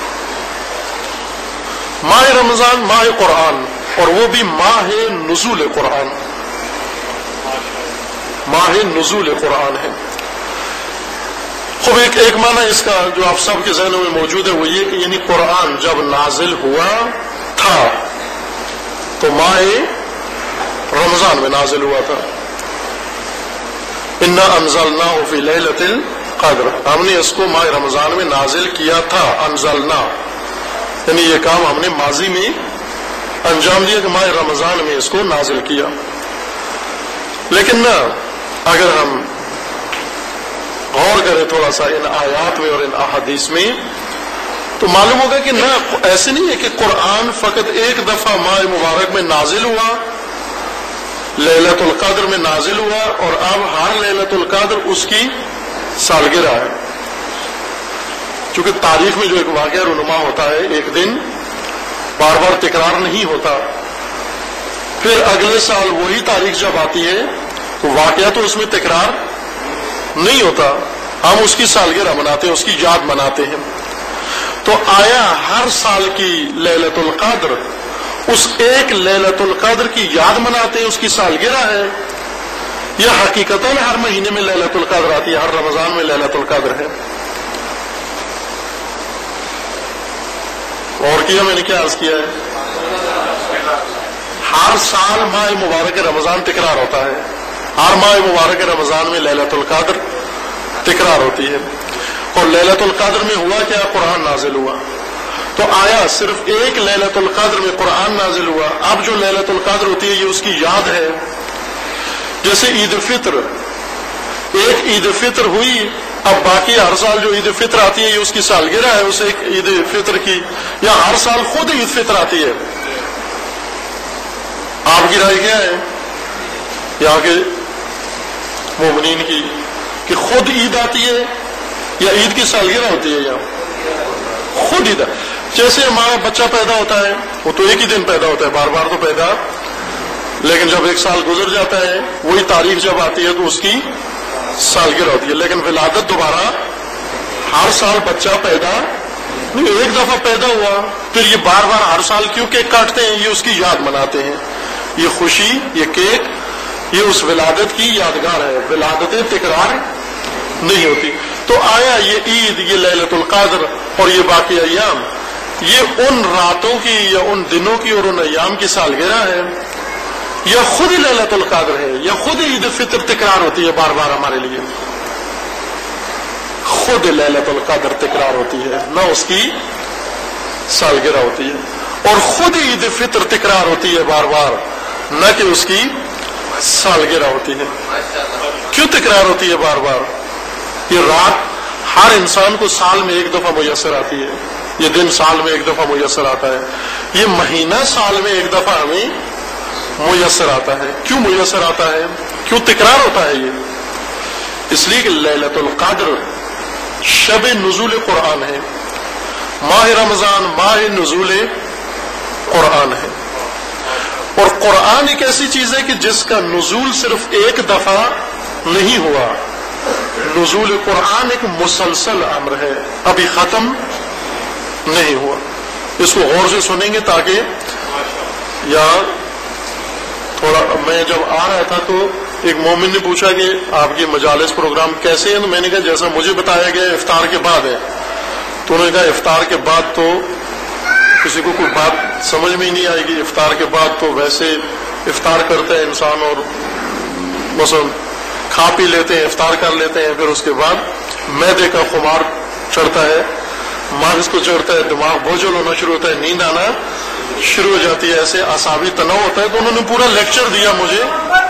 ماہ رمضان ماہ قرآن، اور وہ بھی ماہ نزول قرآن، ماہ نزول قرآن ہے. خوب ایک معنی اس کا جو آپ سب کے ذہنوں میں موجود ہے وہ یہ کہ یعنی قرآن جب نازل ہوا تھا تو ماہ رمضان میں نازل ہوا تھا. انا انزلناہ فی لیلۃ القدر، ہم نے اس کو ماہ رمضان میں نازل کیا تھا. انزلنا یعنی یہ کام ہم نے ماضی میں انجام دیا کہ ماہ رمضان میں اس کو نازل کیا. لیکن نہ اگر ہم غور کریں تھوڑا سا ان آیات میں اور ان احادیث میں تو معلوم ہوگا کہ نہ ایسے نہیں ہے کہ قرآن فقط ایک دفعہ ماہ مبارک میں نازل ہوا، لیلۃ القدر میں نازل ہوا اور اب ہر لیلۃ القدر اس کی سالگرہ ہے. چونکہ تاریخ میں جو ایک واقعہ رونما ہوتا ہے، ایک دن بار بار تکرار نہیں ہوتا، پھر اگلے سال وہی تاریخ جب آتی ہے تو واقعہ تو اس میں تکرار نہیں ہوتا، ہم اس کی سالگرہ مناتے ہیں، اس کی یاد مناتے ہیں. تو آیا ہر سال کی لیلۃ القدر اس ایک لیلۃ القدر کی یاد مناتے ہیں، اس کی سالگرہ ہے، یا حقیقتاً ہر مہینے میں لیلۃ القدر آتی ہے، ہر رمضان میں لیلۃ القدر ہے؟ اور کیا میں نے کیا عرض کیا ہے؟ ہر سال ماہ مبارک رمضان تکرار ہوتا ہے، ہر ماہ مبارک رمضان میں لیلۃ القدر تکرار ہوتی ہے. اور لیلۃ القدر میں ہوا کیا؟ قرآن نازل ہوا. تو آیا صرف ایک لیلۃ القدر میں قرآن نازل ہوا؟ اب جو لیلۃ القدر ہوتی ہے یہ اس کی یاد ہے. جیسے عید فطر، ایک عید فطر ہوئی، اب باقی ہر سال جو عید فطر آتی ہے یہ اس کی سالگرہ ہے اس ایک عید فطر کی، یا ہر سال خود عید فطر آتی ہے؟ آپ کی رائے کیا ہے یہاں کے مومنین کی، کہ خود عید آتی ہے یا عید کی سالگرہ ہوتی ہے؟ یہاں خود عید. جیسے ہمارا بچہ پیدا ہوتا ہے وہ تو ایک ہی دن پیدا ہوتا ہے، بار بار تو پیدا، لیکن جب ایک سال گزر جاتا ہے وہی تاریخ جب آتی ہے تو اس کی سالگرہ ہوتی ہے. لیکن ولادت دوبارہ ہر سال بچہ پیدا نہیں، ایک دفعہ پیدا ہوا پھر یہ بار بار ہر سال کیوں کیک کاٹتے ہیں؟ یہ اس کی یاد مناتے ہیں. یہ خوشی، یہ کیک، یہ اس ولادت کی یادگار ہے. ولادتیں تکرار نہیں ہوتی. تو آیا یہ عید، یہ لیلۃ القدر اور یہ باقی ایام یہ ان راتوں کی یا ان دنوں کی اور ان ایام کی سالگرہ ہے؟ یا خود لیلۃ القدر ہے یا خود عید فطر تکرار ہوتی ہے بار بار ہمارے لیے؟ خود لیلۃ القدر تکرار ہوتی ہے، نہ اس کی سالگرہ ہوتی ہے، اور خود عید فطر تکرار ہوتی ہے بار بار، نہ کہ اس کی سالگرہ ہوتی ہے۔ کیوں تکرار ہوتی ہے بار بار؟ یہ رات ہر انسان کو سال میں ایک دفعہ میسر آتی ہے، یہ دن سال میں ایک دفعہ میسر آتا ہے، یہ مہینہ سال میں ایک دفعہ ہمیں میسر آتا ہے۔ کیوں میسر آتا ہے؟ کیوں تکرار ہوتا ہے یہ؟ اس لیے کہ لیلۃ القدر شب نزول قرآن ہے، ماہ رمضان ماہ نزول قرآن ہے، اور قرآن ایک ایسی چیز ہے کہ جس کا نزول صرف ایک دفعہ نہیں ہوا، نزول قرآن ایک مسلسل امر ہے، ابھی ختم نہیں ہوا۔ اس کو غور سے سنیں گے تاکہ یا تھوڑا، میں جب آ رہا تھا تو ایک مومن نے پوچھا کہ آپ کے مجالس پروگرام کیسے ہیں، تو میں نے کہا جیسا مجھے بتایا گیا افطار کے بعد ہے، تو انہوں نے کہا افطار کے بعد تو کسی کو کوئی بات سمجھ میں ہی نہیں آئے گی، افطار کے بعد تو ویسے افطار کرتا ہے انسان اور مثلا کھا پی لیتے ہیں، افطار کر لیتے ہیں، پھر اس کے بعد معدے کا خمار چڑھتا ہے، ماغز کو چڑھتا ہے، دماغ بوجھل ہونا شروع ہوتا ہے، نیند آنا شروع ہو جاتی ہے، ایسے اعصابی تناؤ ہوتا ہے۔ تو انہوں نے پورا لیکچر دیا مجھے،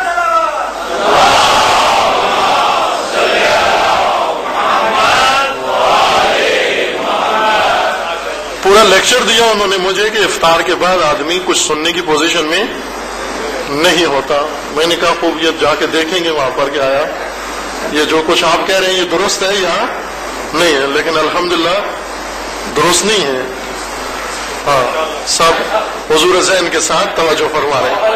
پورا لیکچر دیا انہوں نے مجھے کہ افطار کے بعد آدمی کچھ سننے کی پوزیشن میں نہیں ہوتا۔ میں نے کہا خوب، یہ جا کے دیکھیں گے وہاں پر کیا آیا، یہ جو کچھ آپ کہہ رہے ہیں یہ درست ہے یا نہیں ہے؟ لیکن الحمدللہ درست نہیں ہے۔ ہاں، سب حضور ذہن کے ساتھ توجہ فرما رہے ہیں۔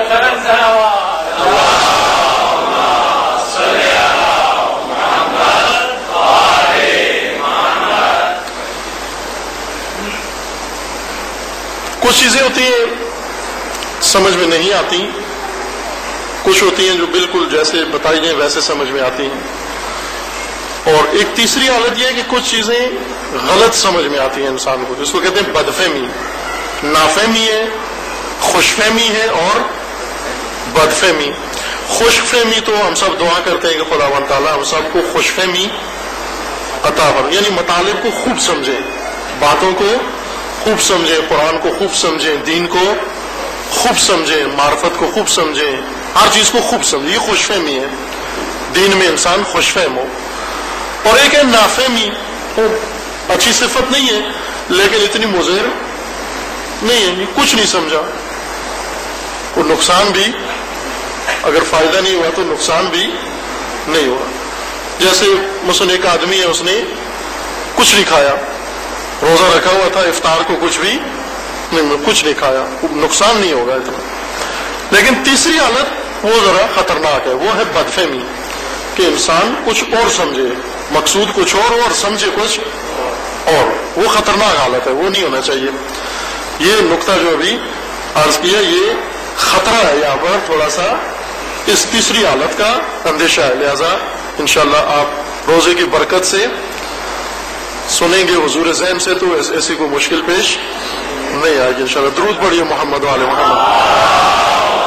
کچھ چیزیں ہوتی ہیں سمجھ میں نہیں آتی، کچھ ہوتی ہیں جو بالکل جیسے بتائی جائیں ویسے سمجھ میں آتی ہیں، اور ایک تیسری حالت یہ ہے کہ کچھ چیزیں غلط سمجھ میں آتی ہیں انسان کو، جس کو کہتے ہیں بدفہمی۔ نافہمی ہے، خوش فہمی ہے اور بدفہمی۔ خوش فہمی تو ہم سب دعا کرتے ہیں کہ خداوند تعالیٰ ہم سب کو خوش فہمی عطا فرمائے، یعنی مطالب کو خوب سمجھیں، باتوں کو خوب سمجھیں، قرآن کو خوب سمجھیں، دین کو خوب سمجھیں، معرفت کو خوب سمجھیں، ہر چیز کو خوب سمجھیں۔ یہ خوش فہمی ہے، دین میں انسان خوش فہم ہو۔ اور ایک ہے نافہمی، وہ اچھی صفت نہیں ہے لیکن اتنی مضر نہیں ہے، کچھ نہیں سمجھا، وہ نقصان بھی، اگر فائدہ نہیں ہوا تو نقصان بھی نہیں ہوا۔ جیسے مثلا ایک آدمی ہے، اس نے کچھ نہیں کھایا، روزہ رکھا ہوا تھا، افطار کو کچھ نہیں کھایا، نقصان نہیں ہوگا اتنا۔ لیکن تیسری حالت وہ ذرا خطرناک ہے، وہ ہے بدفہمی، کہ انسان کچھ اور سمجھے، مقصود کچھ اور سمجھے کچھ اور، وہ خطرناک حالت ہے، وہ نہیں ہونا چاہیے۔ یہ نقطہ جو ابھی عرض کیا، یہ خطرہ ہے، یہاں پر تھوڑا سا اس تیسری حالت کا اندیشہ ہے، لہذا انشاءاللہ آپ روزے کی برکت سے سنیں گے حضور ذہن سے تو ایسی کوئی مشکل پیش نہیں آئے گی انشاءاللہ۔ درود پڑھیے محمد والے محمد۔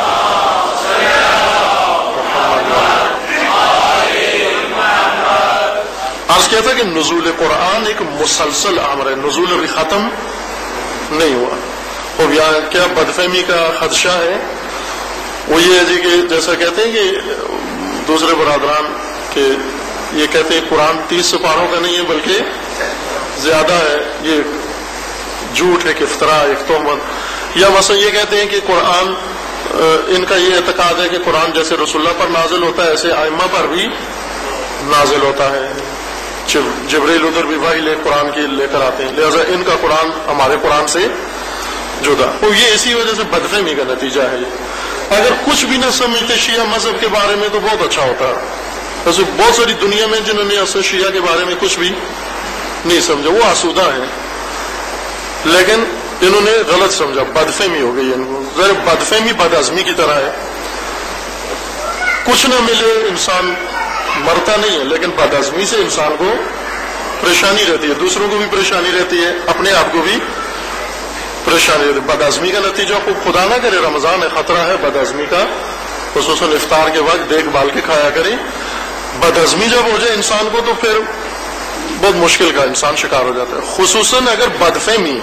عرض کیا تھا کہ نزول قرآن ایک مسلسل امر ہے، نزول ابھی ختم نہیں ہوا۔ اور یہاں کیا بدفہمی کا خدشہ ہے، وہ یہ ہے جی کہ جیسا کہتے ہیں کہ دوسرے برادران کہ یہ کہتے ہیں قرآن 30 سپاروں کا نہیں ہے بلکہ زیادہ ہے، یہ جھوٹ ہے کہ افتراء، ایک تہمت۔ یا مثلا یہ کہتے ہیں کہ قرآن، ان کا یہ اعتقاد ہے کہ قرآن جیسے رسول اللہ پر نازل ہوتا ہے ایسے ائمہ پر بھی نازل ہوتا ہے، جبریل ادھر بھی وحی قرآن کی لے کر آتے ہیں، لہذا ان کا قرآن ہمارے قرآن سے جدا۔ تو یہ اسی وجہ سے بدفہمی کا نتیجہ ہے۔ اگر کچھ بھی نہ سمجھتے شیعہ مذہب کے بارے میں تو بہت اچھا ہوتا ہے، ویسے بہت ساری دنیا میں جنہوں نے اصل شیعہ کے بارے میں کچھ بھی نہیں سمجھا، وہ آسودہ ہیں، لیکن انہوں نے غلط سمجھا، بدفہمی ہو گئی ان کو۔ ذرا بدفہمی بدعزمی کی طرح ہے، کچھ نہ ملے انسان مرتا نہیں ہے، لیکن بدعزمی سے انسان کو پریشانی رہتی ہے، دوسروں کو بھی پریشانی رہتی ہے، اپنے آپ کو بھی پریشانی رہتی ہے۔ بدعزمی کا نتیجہ خوب خدا نہ کرے، رمضان ہے، خطرہ ہے بدعزمی کا خصوصاً افطار کے وقت دیکھ بھال کے کھایا کریں. بد ہضمی جب ہو جائے انسان کو تو پھر بہت مشکل کا انسان شکار ہو جاتا ہے. خصوصاً اگر بدفہمی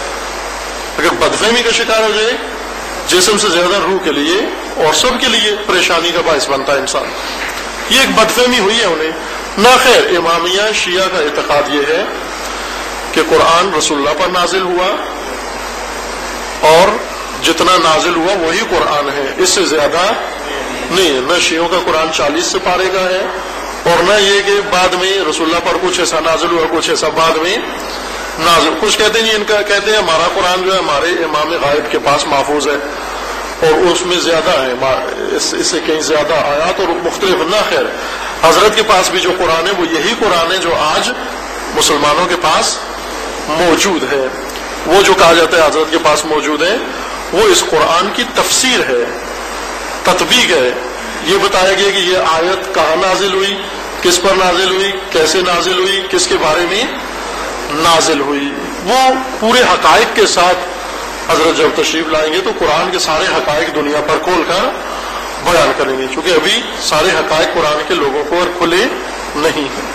کا شکار ہو جائے, جسم سے زیادہ روح کے لیے اور سب کے لیے پریشانی کا باعث بنتا ہے انسان. یہ ایک بدفہمی ہوئی ہے انہیں. نہ خیر, امامیہ شیعہ کا اعتقاد یہ ہے کہ قرآن رسول اللہ پر نازل ہوا اور جتنا نازل ہوا وہی قرآن ہے, اس سے زیادہ نہیں. نہ شیعوں کا قرآن 40 سپارے کا ہے اور نہ یہ کہ بعد میں رسول اللہ پر کچھ ایسا نازل ہوا کچھ ایسا بعد میں نازل. کچھ کہتے ہیں ان کا کہتے ہیں ہمارا قرآن جو ہے ہمارے امام غائب کے پاس محفوظ ہے اور اس میں زیادہ ہے, اس سے کہیں زیادہ آیات اور مختلف. نہ خیر, حضرت کے پاس بھی جو قرآن ہے وہ یہی قرآن ہے جو آج مسلمانوں کے پاس موجود ہے. وہ جو کہا جاتا ہے حضرت کے پاس موجود ہے وہ اس قرآن کی تفسیر ہے, تطبیق ہے. یہ بتایا گیا کہ یہ آیت کہاں نازل ہوئی, کس پر نازل ہوئی, کیسے نازل ہوئی, کس کے بارے میں نازل ہوئی. وہ پورے حقائق کے ساتھ حضرت جب تشریف لائیں گے تو قرآن کے سارے حقائق دنیا پر کھول کر بیان کریں گے, چونکہ ابھی سارے حقائق قرآن کے لوگوں کو اور کھلے نہیں ہیں.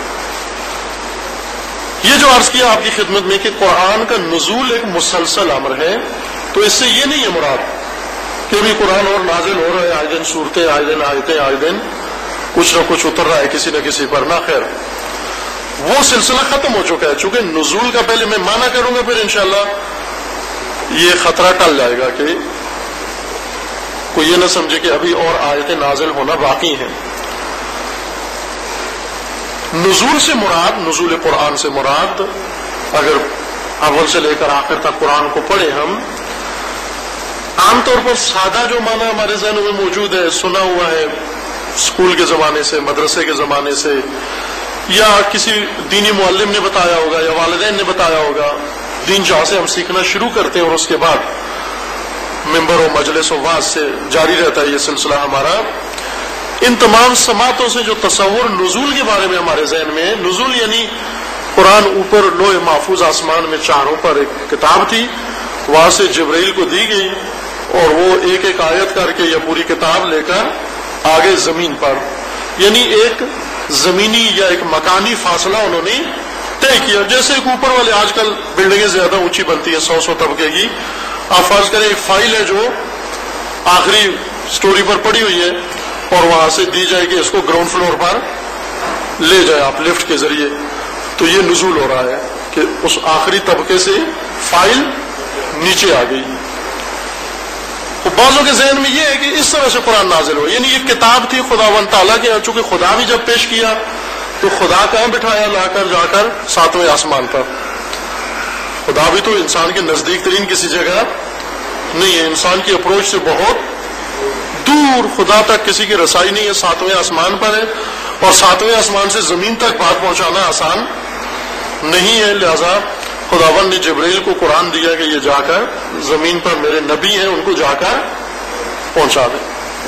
یہ جو عرض کیا آپ کی خدمت میں کہ قرآن کا نزول ایک مسلسل امر ہے, تو اس سے یہ نہیں ہے مراد کہ ابھی قرآن اور نازل ہو رہا ہے, آئے دن صورتیں, آئے دن آیتیں, آئے دن کچھ نہ کچھ اتر رہا ہے کسی نہ کسی پر. نہ خیر, وہ سلسلہ ختم ہو چکا ہے. چونکہ نزول کا پہلے میں مانا کروں گا, پھر انشاءاللہ یہ خطرہ ٹل جائے گا کہ کوئی یہ نہ سمجھے کہ ابھی اور آیتیں نازل ہونا باقی ہیں. نزول سے مراد, نزول قرآن سے مراد, اگر اول سے لے کر آخر تک قرآن کو پڑھیں ہم, عام طور پر سادہ جو معنی ہمارے ذہنوں میں موجود ہے, سنا ہوا ہے اسکول کے زمانے سے, مدرسے کے زمانے سے, یا کسی دینی معلم نے بتایا ہوگا یا والدین نے بتایا ہوگا. دین جہاں سے ہم سیکھنا شروع کرتے ہیں اور اس کے بعد ممبر و مجلس و واعظ سے جاری رہتا ہے یہ سلسلہ ہمارا. ان تمام سماعتوں سے جو تصور نزول کے بارے میں ہمارے ذہن میں ہے, نزول یعنی قرآن اوپر لوح محفوظ آسمان میں چاروں پر ایک کتاب تھی, وہاں سے جبرائیل کو دی گئی اور وہ ایک ایک آیت کر کے یا پوری کتاب لے کر آگے زمین پر, یعنی ایک زمینی یا ایک مکانی فاصلہ انہوں نے طے کیا. جیسے ایک اوپر والے آج کل بلڈنگیں زیادہ اونچی بنتی ہیں 100 طبقے کی, آپ فرض کریں ایک فائل ہے جو آخری سٹوری پر پڑی ہوئی ہے اور وہاں سے دی جائے کہ اس کو گراؤنڈ فلور پر لے جائے آپ لفٹ کے ذریعے, تو یہ نزول ہو رہا ہے کہ اس آخری طبقے سے فائل نیچے آ گئی. تو بعضوں کے ذہن میں یہ ہے کہ اس طرح سے قرآن نازل ہو, یعنی یہ کتاب تھی خداوند تعالیٰ کے, چونکہ خدا بھی جب پیش کیا تو خدا کہاں بٹھایا, لا کر جا کر 7ویں آسمان پر. خدا بھی تو انسان کے نزدیک ترین کسی جگہ نہیں ہے, انسان کی اپروچ سے بہت دور, خدا تک کسی کی رسائی نہیں ہے, 7ویں آسمان پر ہے, اور 7ویں آسمان سے زمین تک بات پہنچانا آسان نہیں ہے. لہذا خداوند نے جبرائیل کو قرآن دیا کہ یہ جا کر زمین پر میرے نبی ہیں ان کو جا کر پہنچا دیں.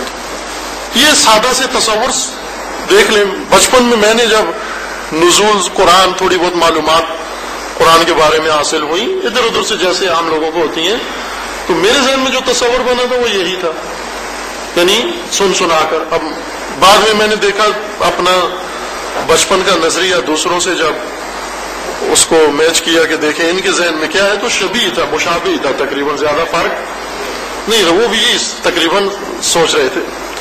یہ سادہ سے تصور دیکھ لیں. بچپن میں نے جب نزول قرآن تھوڑی بہت معلومات قرآن کے بارے میں حاصل ہوئی ادھر ادھر سے جیسے عام لوگوں کو ہوتی ہیں, تو میرے ذہن میں جو تصور بنا تھا وہ یہی تھا, یعنی سنا کر. اب بعد میں نے دیکھا اپنا بچپن کا نظریہ دوسروں سے جب اس کو میچ کیا کہ دیکھیں ان کے ذہن میں کیا ہے, تو شبیہ تھا, مشابہ تھا, تقریباً زیادہ فرق نہیں تھا. وہ بھی یہی تقریباً سوچ رہے تھے.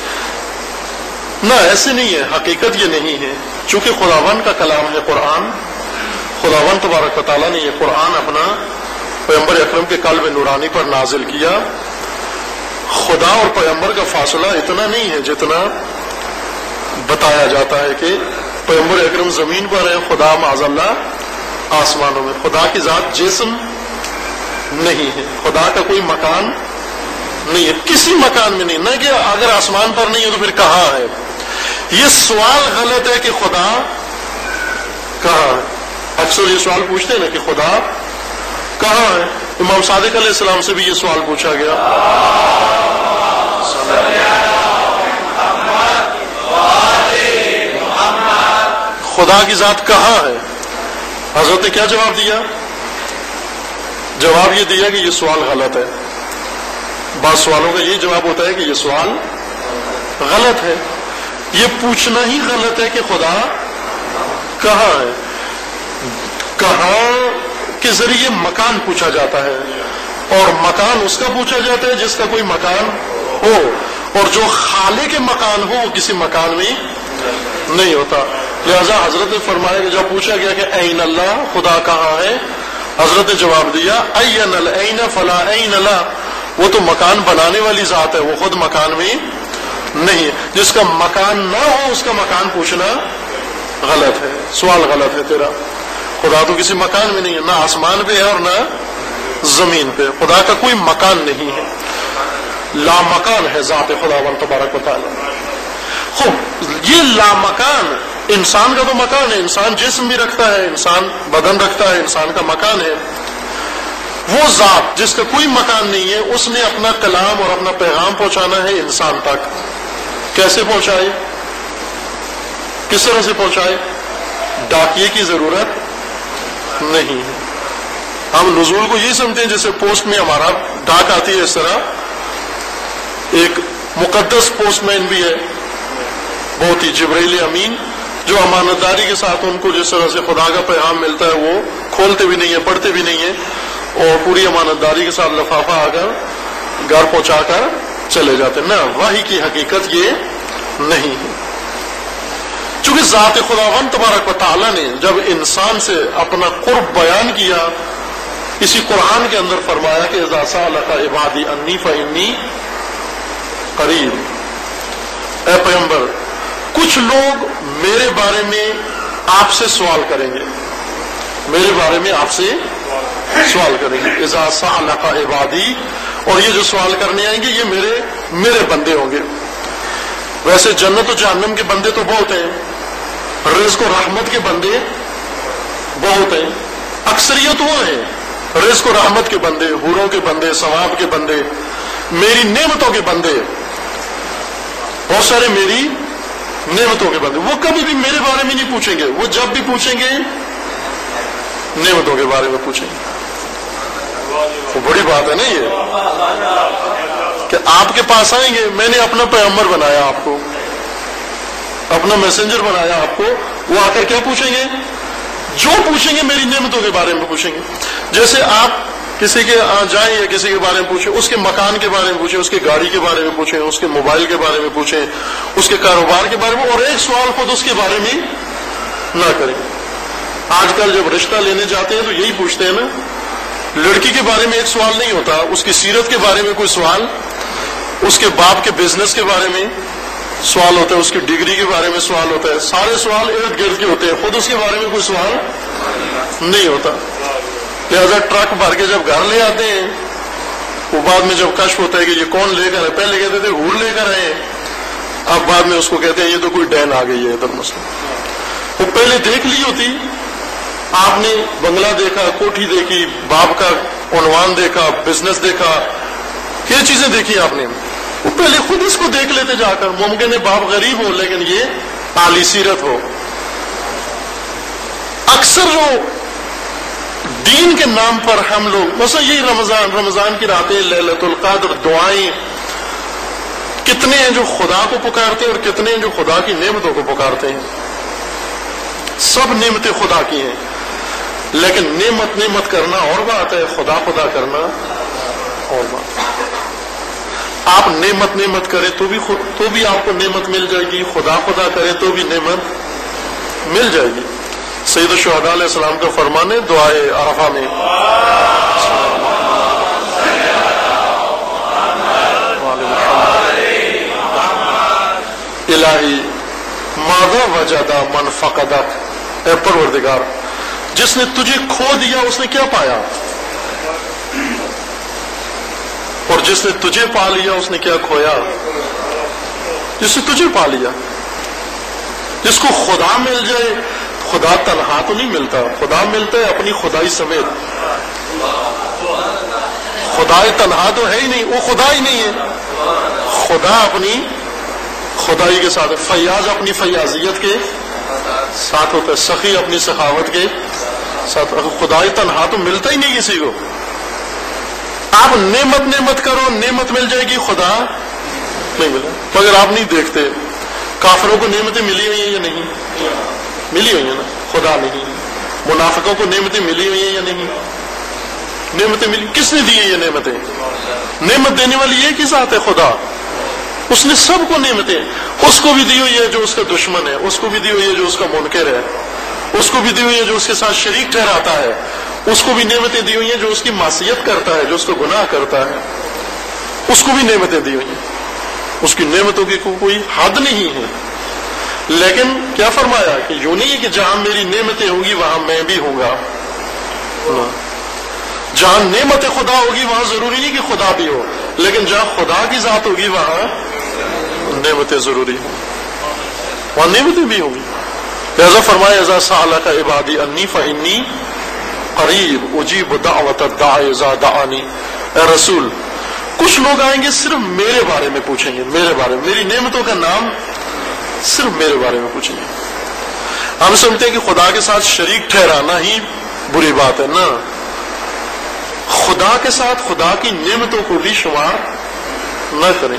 نہ ایسے نہیں ہے, حقیقت یہ نہیں ہے. چونکہ خداوند کا کلام ہے قرآن, خداوند تبارک و تعالیٰ نے یہ قرآن اپنا پیغمبر اکرم کے قلب نورانی پر نازل کیا. خدا اور پیغمبر کا فاصلہ اتنا نہیں ہے جتنا بتایا جاتا ہے کہ پیغمبر اکرم زمین پر ہے, خدا معاذ اللہ آسمانوں میں. خدا کی ذات جسم نہیں ہے, خدا کا کوئی مکان نہیں ہے, کسی مکان میں نہیں. نہ کہ اگر آسمان پر نہیں ہے تو پھر کہاں ہے. یہ سوال غلط ہے کہ خدا کہاں ہے. اکثر یہ سوال پوچھتے ہیں نا کہ خدا کہاں ہے. امام صادق علیہ السلام سے بھی یہ سوال پوچھا گیا, خدا کی ذات کہاں ہے. حضرت نے کیا جواب دیا؟ جواب یہ دیا کہ یہ سوال غلط ہے. بعض سوالوں کا یہ جواب ہوتا ہے کہ یہ سوال غلط ہے. یہ پوچھنا ہی غلط ہے کہ خدا کہاں ہے. کہاں کے ذریعے مکان پوچھا جاتا ہے، اور مکان اس کا پوچھا جاتا ہے جس کا کوئی مکان ہو، اور جو خالق کے مکان ہو وہ کسی مکان میں نہیں ہوتا. لہذا حضرت نے فرمایا کہ جب پوچھا گیا کہ این اللہ، خدا کہاں ہے، حضرت نے جواب دیا این العین فلا عین لا، وہ تو مکان بنانے والی ذات ہے، وہ خود مکان میں نہیں. جس کا مکان نہ ہو اس کا مکان پوچھنا غلط ہے، سوال غلط ہے تیرا. خدا تو کسی مکان میں نہیں ہے، نہ آسمان پہ ہے اور نہ زمین پہ. خدا کا کوئی مکان نہیں ہے، لا مکان ہے ذات خداوند تبارک و تعالی. خوب، یہ لا مکان انسان کا تو مکان ہے، انسان جسم بھی رکھتا ہے، انسان بدن رکھتا ہے، انسان کا مکان ہے. وہ ذات جس کا کوئی مکان نہیں ہے، اس نے اپنا کلام اور اپنا پیغام پہنچانا ہے انسان تک. کیسے پہنچائے؟ کس طرح سے پہنچائے؟ ڈاکیے کی ضرورت نہیں ہے. ہم نزول کو یہی سمجھتے ہیں جیسے پوسٹ میں ہمارا ڈاک آتی ہے، اس طرح ایک مقدس پوسٹ مین بھی ہے، بہت ہی جبرائیل امین، جو امانت داری کے ساتھ ان کو جس طرح سے خدا کا پیغام ملتا ہے وہ کھولتے بھی نہیں ہیں، پڑھتے بھی نہیں ہیں، اور پوری امانت داری کے ساتھ لفافہ آ کر گھر پہنچا کر چلے جاتے ہیں. نہ، وحی کی حقیقت یہ نہیں ہے. چونکہ ذات خداوند تبارک و تعالیٰ نے جب انسان سے اپنا قرب بیان کیا، اسی قرآن کے اندر فرمایا کہ اذا سألک عبادی انی فانی قریب. اے پیغمبر، کچھ لوگ میرے بارے میں آپ سے سوال کریں گے، میرے بارے میں آپ سے سوال کریں گے. اذا سألک عبادی، اور یہ جو سوال کرنے آئیں گے یہ میرے بندے ہوں گے. ویسے جنت و جہنم کے بندے تو بہت ہیں، رزق و رحمت کے بندے بہت ہیں. اکثریت وہ ہیں رزق و رحمت کے بندے، حوروں کے بندے، ثواب کے بندے، میری نعمتوں کے بندے، بہت سارے میری نعمتوں کے بندے. وہ کبھی بھی میرے بارے میں نہیں پوچھیں گے، وہ جب بھی پوچھیں گے نعمتوں کے بارے میں پوچھیں گے. وہ بڑی بات ہے نا یہ، کہ آپ کے پاس آئیں گے، میں نے اپنا پیغمبر بنایا آپ کو، اپنا میسنجر بنایا آپ کو، وہ آ کر کیا پوچھیں گے؟ جو پوچھیں گے میری نعمتوں کے بارے میں پوچھیں گے. جیسے آپ کسی کے جائیں یا کسی کے بارے میں پوچھیں، اس کے مکان کے بارے میں پوچھیں، اس کی گاڑی کے بارے میں پوچھیں، اس کے موبائل کے بارے میں پوچھیں، اس کے کاروبار کے بارے میں، اور ایک سوال خود اس کے بارے میں نہ کریں. آج کل جب رشتہ لینے جاتے ہیں تو یہی پوچھتے ہیں نا، لڑکی کے بارے میں ایک سوال نہیں ہوتا، اس کی سیرت کے بارے میں کوئی سوال، اس کے باپ کے بزنس کے بارے میں سوال ہوتا ہے، اس کی ڈگری کے بارے میں سوال ہوتا ہے. سارے سوال ارد گرد کے ہوتے ہیں، خود اس کے بارے میں کوئی سوال نہیں ہوتا. لہذا ٹرک بھر کے جب گھر لے آتے ہیں، وہ بعد میں جب کشف ہوتا ہے کہ یہ کون لے کر ہے، پہلے کہتے تھے حور لے کر آئے، اب بعد میں اس کو کہتے ہیں یہ تو کوئی ڈین آ گئی ہے ادھر مسئلہ. وہ پہلے دیکھ لی ہوتی، آپ نے بنگلہ دیکھا، کوٹھی دیکھی، باپ کا عنوان دیکھا، بزنس دیکھا، یہ چیزیں دیکھی آپ نے، وہ پہلے خود اس کو دیکھ لیتے جا کر. ممکن ہے باپ غریب ہو لیکن یہ اعلی سیرت ہو. اکثر جو دین کے نام پر ہم لوگ، مثلا یہی رمضان کی راتیں، لیلۃ القدر، دعائیں، کتنے ہیں جو خدا کو پکارتے ہیں اور کتنے ہیں جو خدا کی نعمتوں کو پکارتے ہیں. سب نعمتیں خدا کی ہیں، لیکن نعمت کرنا اور بات ہے، خدا کرنا اور بات. آپ نعمت کریں تو بھی آپ کو نعمت مل جائے گی، خدا کرے تو بھی نعمت مل جائے گی. سید الشہداء علیہ السلام کا فرمان ہے دعائے عرفہ میں، الہی ماذا وجد من فقدک، اے پروردگار جس نے تجھے کھو دیا اس نے کیا پایا، اور جس نے تجھے پا لیا اس نے کیا کھویا. جس نے تجھے پا لیا، جس کو خدا مل جائے، خدا تنہا تو نہیں ملتا، خدا ملتا ہے اپنی خدائی سمیت. خدا تنہا تو ہے ہی نہیں، وہ خدا ہی نہیں ہے، خدا اپنی خدائی کے ساتھ، فیاض اپنی فیاضیت کے ساتھ ہوتا ہے، سخی اپنی سخاوت کے ساتھ. خدائی تنہا تو ملتا ہی نہیں کسی کو. آپ نعمت کرو، نعمت مل جائے گی، خدا نہیں ملا. مگر آپ نہیں دیکھتے کافروں کو نعمتیں ملی ہوئی ہیں یا نہیں؟ ملی ہوئی ہیں نا. خدا نہیں. منافقوں کو نعمتیں ملی ہوئی ہیں یا نہیں؟ نعمتیں ملی. کس نے دی ہیں یہ نعمتیں؟ نعمت دینے والی ایک ہی ذات ہے، خدا. اس نے سب کو نعمتیں، اس کو بھی دی ہوئی ہے جو اس کا دشمن ہے، اس کو بھی دی ہوئی ہے جو اس کا منکر ہے، اس کو بھی دی ہوئی ہے جو اس کے ساتھ شریک ٹھہراتا ہے، اس کو بھی نعمتیں دی ہوئی ہیں جو اس کی معصیت کرتا ہے، جو اس کو گناہ کرتا ہے، اس کو بھی نعمتیں دی ہوئی ہیں. اس کی نعمتوں کی کوئی حد نہیں ہے. لیکن کیا فرمایا کہ یوں نہیں ہے کہ جہاں میری نعمتیں ہوں گی وہاں میں بھی ہوں گا. جہاں نعمت خدا ہوگی وہاں ضروری نہیں کہ خدا بھی ہو، لیکن جہاں خدا کی ذات ہوگی وہاں نعمتیں ضروری ہوں، وہاں نعمتیں بھی ہوں گی. لہذا فرمایا اذا سألک عبادی انی فإنی قریب اجیب دعوت الداع اذا دعانی. اے رسول، کچھ لوگ آئیں گے صرف میرے بارے میں پوچھیں گے، میرے بارے میں، میری نعمتوں کا نام صرف میرے بارے میں پوچھیں گے. ہم سمجھتے ہیں کہ خدا کے ساتھ شریک ٹھہرانا ہی بری بات ہے. نہ، خدا کے ساتھ خدا کی نعمتوں کو بھی شمار نہ کریں.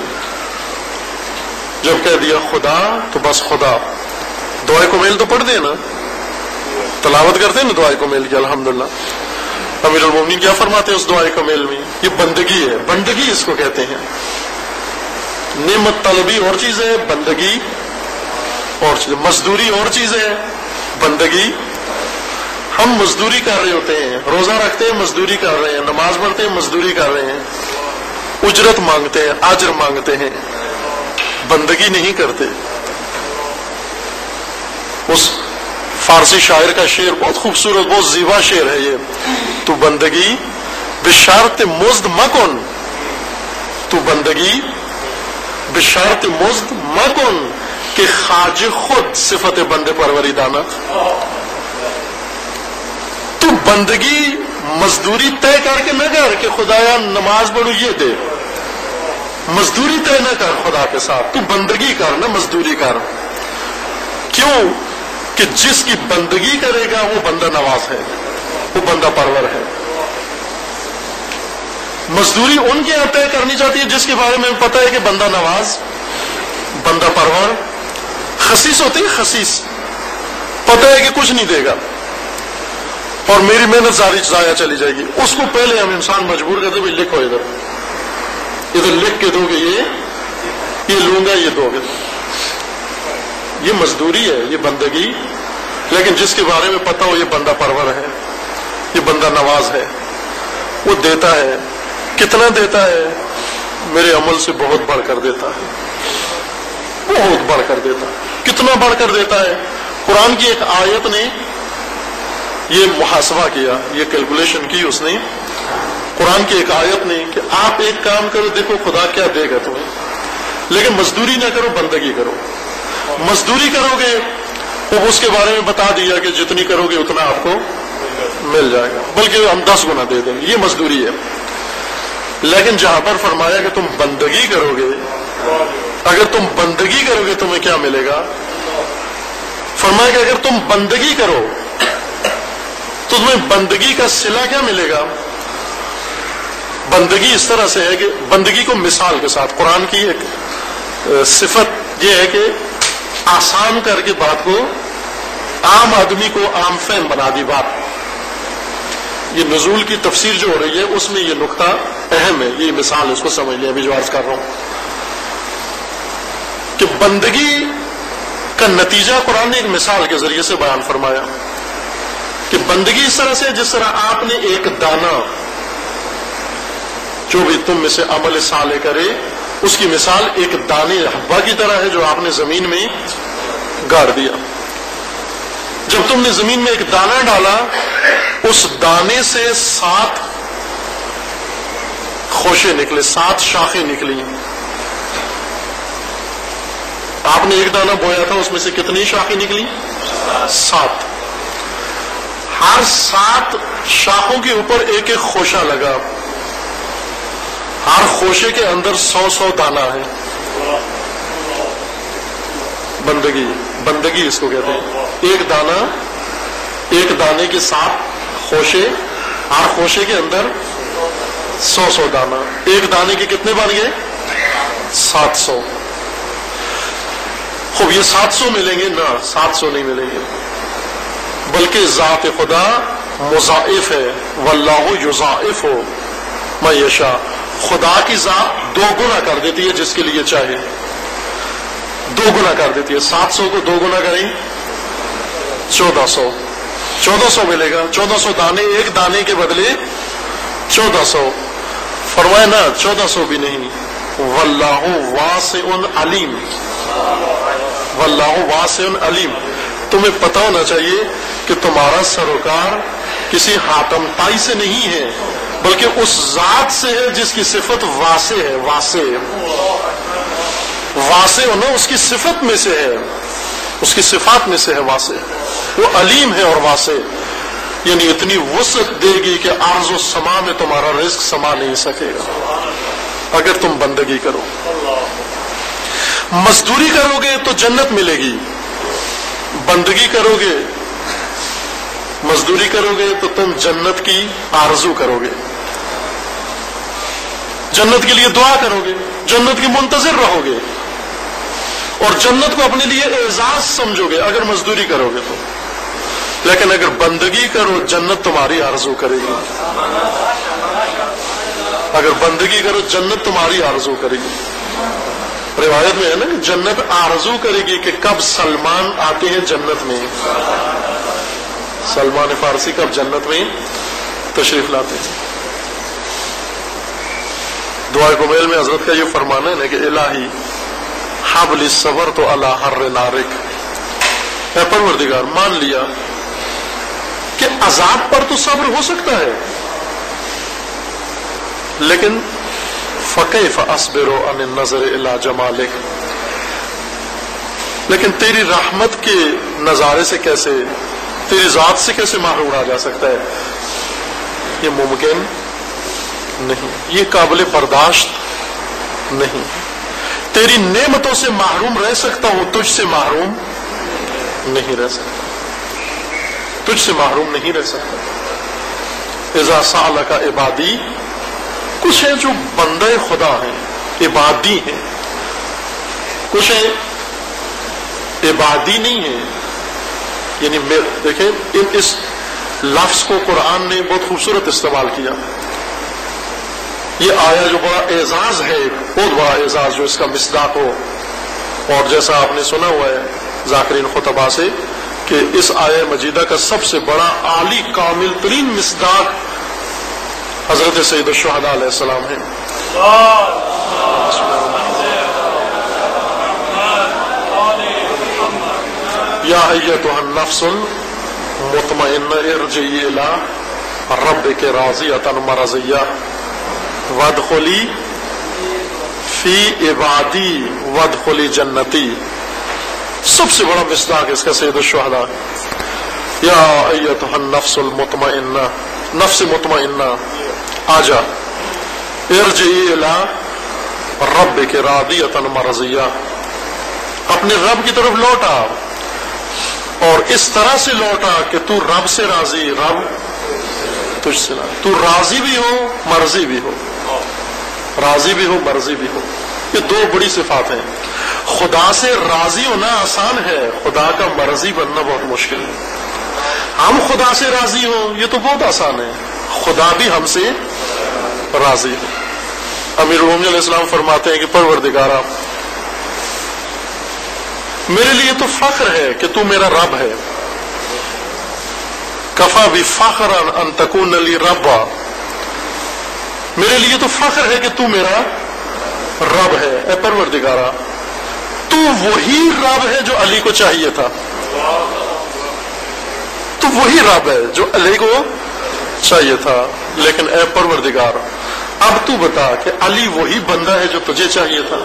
جب کہہ دیا خدا تو بس خدا. دعائے کمیل تو پڑھتے ہیں نا، تلاوت کرتے ہیں نا دعائے کمیل کی الحمدللہ. امیر المومنین کیا فرماتے ہیں اس دعائے کمیل میں؟ یہ بندگی ہے، بندگی اس کو کہتے ہیں. نعمت طلبی اور چیز ہے، بندگی اور چیز، مزدوری اور چیز ہے، بندگی. ہم مزدوری کر رہے ہوتے ہیں، روزہ رکھتے ہیں مزدوری کر رہے ہیں، نماز پڑھتے ہیں مزدوری کر رہے ہیں، اجرت مانگتے ہیں، اجر مانگتے ہیں، بندگی نہیں کرتے. اس فارسی شاعر کا شعر بہت خوبصورت، بہت زیبا شعر ہے یہ. تو بندگی بشارت مزد مکن، تو بندگی بشارت مزد مکن کہ خواج خود صفت بند پروری دانا. تو بندگی مزدوری طے کر کے نہ کر کہ خدایا نماز پڑھو یہ دے، مزدوری طے نہ کر خدا کے ساتھ. تو بندگی کر نہ مزدوری کر. کیوں کہ جس کی بندگی کرے گا وہ بندہ نواز ہے، وہ بندہ پرور ہے. مزدوری ان کے یہاں طے کرنی چاہتی ہے جس کے بارے میں پتہ ہے کہ بندہ نواز، بندہ پرور. خسیس ہوتی ہے، خسیس، پتہ ہے کہ کچھ نہیں دے گا اور میری محنت ضائع چلی جائے گی. اس کو پہلے ہم انسان مجبور کرتے بھائی لکھو، ادھر لکھ کے دو گے، یہ لوں گا، یہ دو گے. یہ مزدوری ہے، یہ بندگی. لیکن جس کے بارے میں پتہ ہو یہ بندہ پرور ہے، یہ بندہ نواز ہے، وہ دیتا ہے. کتنا دیتا ہے؟ میرے عمل سے بہت بڑھ کر دیتا ہے، بہت بڑھ کر دیتا ہے. کتنا بڑھ کر دیتا ہے؟ قرآن کی ایک آیت نے یہ محاسبہ کیا، یہ کیلکولیشن کی اس نے. قرآن کی ایک آیت نے کہ آپ ایک کام کرو، دیکھو خدا کیا دے گا تمہیں، لیکن مزدوری نہ کرو، بندگی کرو. مزدوری کرو گے تو اس کے بارے میں بتا دیا کہ جتنی کرو گے اتنا آپ کو مل جائے گا، بلکہ ہم 10 گنا دے دیں گے. یہ مزدوری ہے. لیکن جہاں پر فرمایا کہ تم بندگی کرو گے، اگر تم بندگی کرو گے تمہیں کیا ملے گا؟ فرمایا کہ اگر تم بندگی کرو تو تمہیں بندگی کا صلہ کیا ملے گا؟ بندگی اس طرح سے ہے کہ بندگی کو مثال کے ساتھ، قرآن کی ایک صفت یہ ہے کہ آسان کر کے بات کو، عام آدمی کو عام فہم بنا دی بات. یہ نزول کی تفسیر جو ہو رہی ہے اس میں یہ نقطہ اہم ہے، یہ مثال اس کو سمجھ لیں. ابھی جو عرض کر رہا ہوں کہ بندگی کا نتیجہ قرآن نے ایک مثال کے ذریعے سے بیان فرمایا کہ بندگی اس طرح سے جس طرح آپ نے ایک دانہ، جو بھی تم میں سے عمل صالح کرے، اس کی مثال ایک دانے حبہ کی طرح ہے جو آپ نے زمین میں گاڑ دیا. جب تم نے زمین میں ایک دانہ ڈالا، اس دانے سے 7 خوشے نکلے، 7 شاخیں نکلی. آپ نے ایک دانہ بویا تھا، اس میں سے کتنی شاخیں نکلی؟ 7. ہر 7 شاخوں کے اوپر ایک ایک خوشہ لگا. ہر خوشے کے اندر 100 دانہ ہے. بندگی اس کو کہتے ہیں. ایک دانہ، ایک دانے کے 7 خوشے، ہر خوشے کے اندر 100 دانہ. ایک دانے کے کتنے بن گئے؟ 700. خوب یہ 700 ملیں گے نا، 700 نہیں ملیں گے، بلکہ ذات خدا مضاعف ہے. واللہ یضاعف من یشاء. خدا کی ذات 2 گنا کر دیتی ہے جس کے لیے چاہے، 2 گنا کر دیتی ہے. 700 کو 2 گنا کریں 1400، 1400 ملے گا. 1400 دانے، ایک دانے کے بدلے 1400. فرمایا نا 1400 بھی نہیں. واللہ واسع علیم، واللہ واسع علیم. تمہیں پتہ ہونا چاہیے کہ تمہارا سروکار کسی حاتم تائی سے نہیں ہے، بلکہ اس ذات سے ہے جس کی صفت واسع ہے. واسع واسع ہونا اس کی صفت میں سے ہے، اس کی صفات میں سے ہے. واسع وہ علیم ہے اور واسع، یعنی اتنی وسعت دے گی کہ ارض و سما میں تمہارا رزق سما نہیں سکے گا اگر تم بندگی کرو. مزدوری کرو گے تو جنت ملے گی، بندگی کرو گے، مزدوری کرو گے تو تم جنت کی آرزو کرو گے، جنت کے لیے دعا کرو گے، جنت کی منتظر رہو گے، اور جنت کو اپنے لیے اعزاز سمجھو گے اگر مزدوری کرو گے تو. لیکن اگر بندگی کرو جنت تمہاری آرزو کرے گی. اگر بندگی کرو جنت تمہاری آرزو کرے گی. روایت میں ہے نا کہ جنت آرزو کرے گی کہ کب سلمان آتے ہیں جنت میں، سلمان فارسی کب جنت میں تشریف لاتے ہیں. دعائے کمیل میں حضرت کا یہ فرمانا ہے کہ الہی حبل صبر تو علی حر نارک. اے پروردگار مان لیا کہ عذاب پر تو صبر ہو سکتا ہے، لیکن فکیف اصبر عن النظر الی جمالک، لیکن تیری رحمت کے نظارے سے کیسے، تیری ذات سے کیسے محروم رہا جا سکتا ہے؟ یہ ممکن نہیں، یہ قابل برداشت نہیں. تیری نعمتوں سے محروم رہ سکتا ہوں، تجھ سے محروم نہیں رہ سکتا، تجھ سے محروم نہیں رہ سکتا. اذا سألک عبادی، کچھ ہیں جو بندے خدا ہیں، عبادی ہیں، کچھ ہیں عبادی نہیں ہیں. یعنی دیکھیں اس لفظ کو قرآن نے بہت خوبصورت استعمال کیا. یہ آیا جو بڑا اعزاز ہے، بہت بڑا اعزاز جو اس کا مصداق ہو. اور جیسا آپ نے سنا ہوا ہے ذاکرین خطبہ سے کہ اس آیہ مجیدہ کا سب سے بڑا عالی کامل ترین مصداق حضرت سید الشہداء علیہ السلام ہے. یا ایتھا النفس المطمئنہ ارجعی الی ربک راضیۃ مرضیہ وادخلی فی عبادی وادخلی جنتی. سب سے بڑا مصداق اس کا سید الشہداء. یا ایتھا النفس المطمئنہ، نفس مطمئنہ آجا، ارجعی الی ربک راضیۃ مرضیہ، اپنے رب کی طرف لوٹا، اور اس طرح سے لوٹا کہ تو رب سے راضی، رب تجھ سے راضی، تو راضی بھی ہو مرضی بھی ہو، راضی بھی ہو مرضی بھی ہو. یہ 2 بڑی صفات ہیں. خدا سے راضی ہونا آسان ہے، خدا کا مرضی بننا بہت مشکل ہے. ہم خدا سے راضی ہوں یہ تو بہت آسان ہے، خدا بھی ہم سے راضی ہو. امیر المومنین علیہ السلام فرماتے ہیں کہ پروردگارا میرے لیے تو فخر ہے کہ تو میرا رب ہے. کفا بھی فخرا ان تکون لی ربا، میرے لیے تو فخر ہے کہ تو میرا رب ہے. اے پروردگارا تو وہی رب ہے جو علی کو چاہیے تھا، تو وہی رب ہے جو علی کو چاہیے تھا. لیکن اے پروردگار اب تو بتا کہ علی وہی بندہ ہے جو تجھے چاہیے تھا،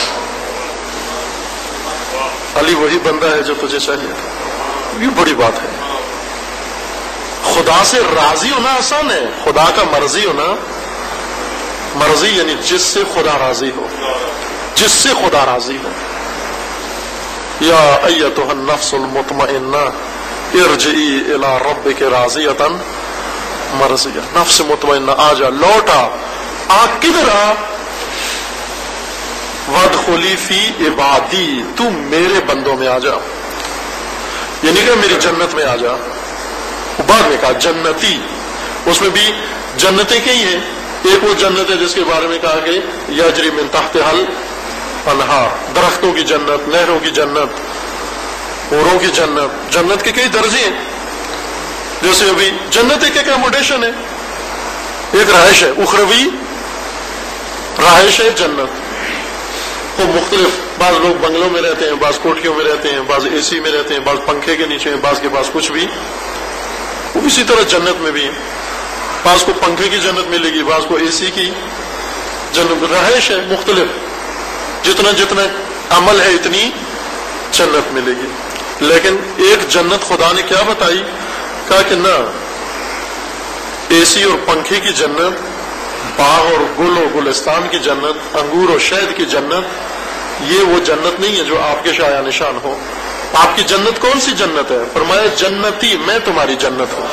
علی وہی بندہ ہے جو تجھے چاہیے تھا. یہ بڑی بات ہے. خدا سے راضی ہونا آسان ہے، خدا کا مرضی ہونا، مرضی یعنی جس سے خدا راضی ہو، جس سے خدا راضی ہو. یا ایتھا النفس المطمئنہ ارجعی الی ربک راضیۃ مرضیہ. نفس مطمئنہ آجا، لوٹا. آ کدھر آ؟ وادخلی فی عبادی، تو میرے بندوں میں آ جا، یہ نہیں کہ میری جنت میں آ جا، بعد میں کہا جنتی، اس میں بھی جنتیں کئی ہیں، ایک وہ جنت ہے جس کے بارے میں کہا کہ یجری من تحتہا الانہار، درختوں کی جنت، نہروں کی جنت، حوروں کی جنت، جنت کے کئی درجے ہیں، جیسے ابھی جنت ایک اکاموڈیشن ہے، ایک رہائش ہے، اخروی رہائش ہے جنت، وہ مختلف، بعض لوگ بنگلوں میں رہتے ہیں، بعض کوٹھیوں میں رہتے ہیں، بعض اے سی میں رہتے ہیں، بعض پنکھے کے نیچے ہیں، بعض کے پاس کچھ بھی، وہ اسی طرح جنت میں بھی ہے، بعض کو پنکھے کی جنت ملے گی، بعض کو اے سی کی جنت، رہائش ہے مختلف، جتنا جتنا عمل ہے اتنی جنت ملے گی، لیکن ایک جنت خدا نے کیا بتائی، کہا کہ نہ، اے سی اور پنکھے کی جنت، باغ اور گل و گلستان کی جنت، انگور اور شہد کی جنت، یہ وہ جنت نہیں ہے جو آپ کے شایع نشان ہو۔ آپ کی جنت کون سی جنت ہے؟ فرمایا جنتی، میں تمہاری جنت ہوں،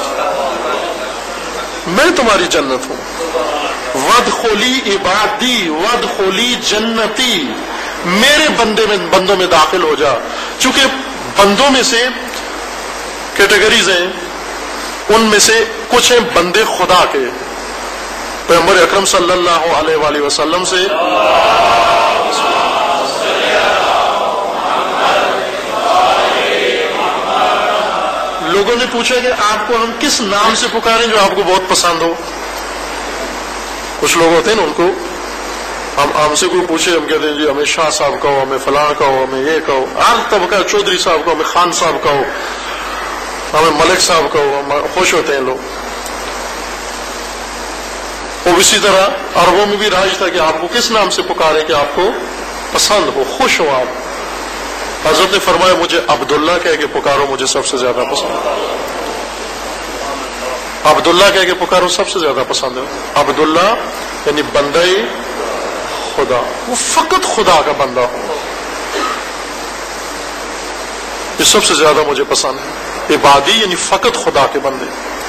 میں تمہاری جنت ہوں، وادخلی عبادی وادخلی جنتی، میرے بندوں میں داخل ہو جا، چونکہ بندوں میں سے کیٹیگریز ہیں، ان میں سے کچھ ہیں بندے خدا کے، پیغمبر اکرم صلی اللہ علیہ وآلہ وسلم سے لوگوں نے پوچھا کہ آپ کو ہم کس نام سے پکاریں جو آپ کو بہت پسند ہو۔ کچھ لوگ ہوتے ہیں نا، ان کو ہم سے کوئی پوچھے، ہم کہتے ہیں جی ہمیں شاہ صاحب کہو، ہمیں فلاں کہو، ہمیں یہ کہو، ہر طبقہ، چودھری صاحب کہو، ہمیں خان صاحب کہو، ہمیں ملک صاحب کہو، ہم خوش ہوتے ہیں لوگ۔ اور اسی طرح عربوں میں بھی رائج تھا کہ آپ کو کس نام سے پکارے کہ آپ کو پسند ہو، خوش ہو آپ۔ حضرت نے فرمایا مجھے عبداللہ کہہ کے پکارو، مجھے سب سے زیادہ پسند ہے، عبداللہ کہہ کے پکارو، سب سے زیادہ پسند ہے۔ عبداللہ یعنی بندہ خدا، وہ فقط خدا کا بندہ ہو، یہ سب سے زیادہ مجھے پسند ہے۔ عبادی یعنی فقط خدا کے بندے۔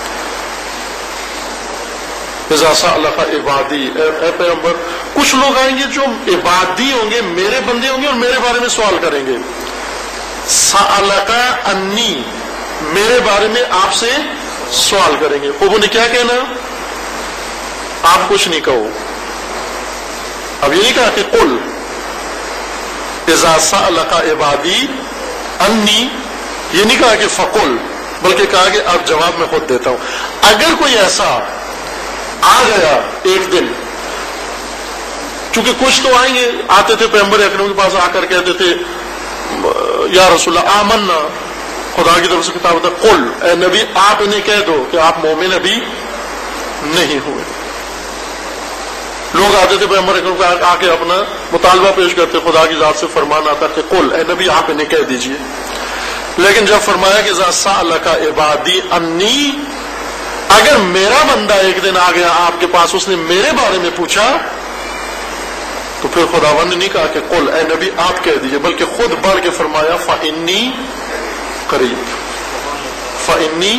اذا سألک عبادی، اے پیغمبر، کچھ لوگ آئیں گے جو عبادی ہوں گے، میرے بندے ہوں گے اور میرے بارے میں سوال کریں گے۔ سألک انی، میرے بارے میں آپ سے سوال کریں گے، خوب انہیں کیا کہنا؟ آپ کچھ نہیں کہو۔ اب یہ نہیں کہا کہ قل اذا سألک عبادی انی، یہ نہیں کہا کہ فقل، بلکہ کہا کہ اب جواب میں خود دیتا ہوں۔ اگر کوئی ایسا آ گیا ایک دن، چونکہ کچھ تو آئیں گے، آتے تھے پیغمبر اکرم کے پاس آ کر کہتے تھے یا رسول اللہ آمنا، خدا کی طرف سے کتاب ہوتا، قل، اے نبی آپ انہیں کہہ دو کہ آپ مومن ابھی نہیں ہوئے۔ لوگ آتے تھے پیغمبر اکرم کو آ کے اپنا مطالبہ پیش کرتے، خدا کی ذات سے فرمان آتا کہ قل، اے نبی آپ انہیں کہہ دیجئے۔ لیکن جب فرمایا کہ اذا سألک عبادی انی، اگر میرا بندہ ایک دن آ گیا آپ کے پاس، اس نے میرے بارے میں پوچھا، تو پھر خداوند نے نہیں کہا کہ قل، اے نبی آپ کہہ دیجئے، بلکہ خود بڑھ کے فرمایا فإنی قریب، فإنی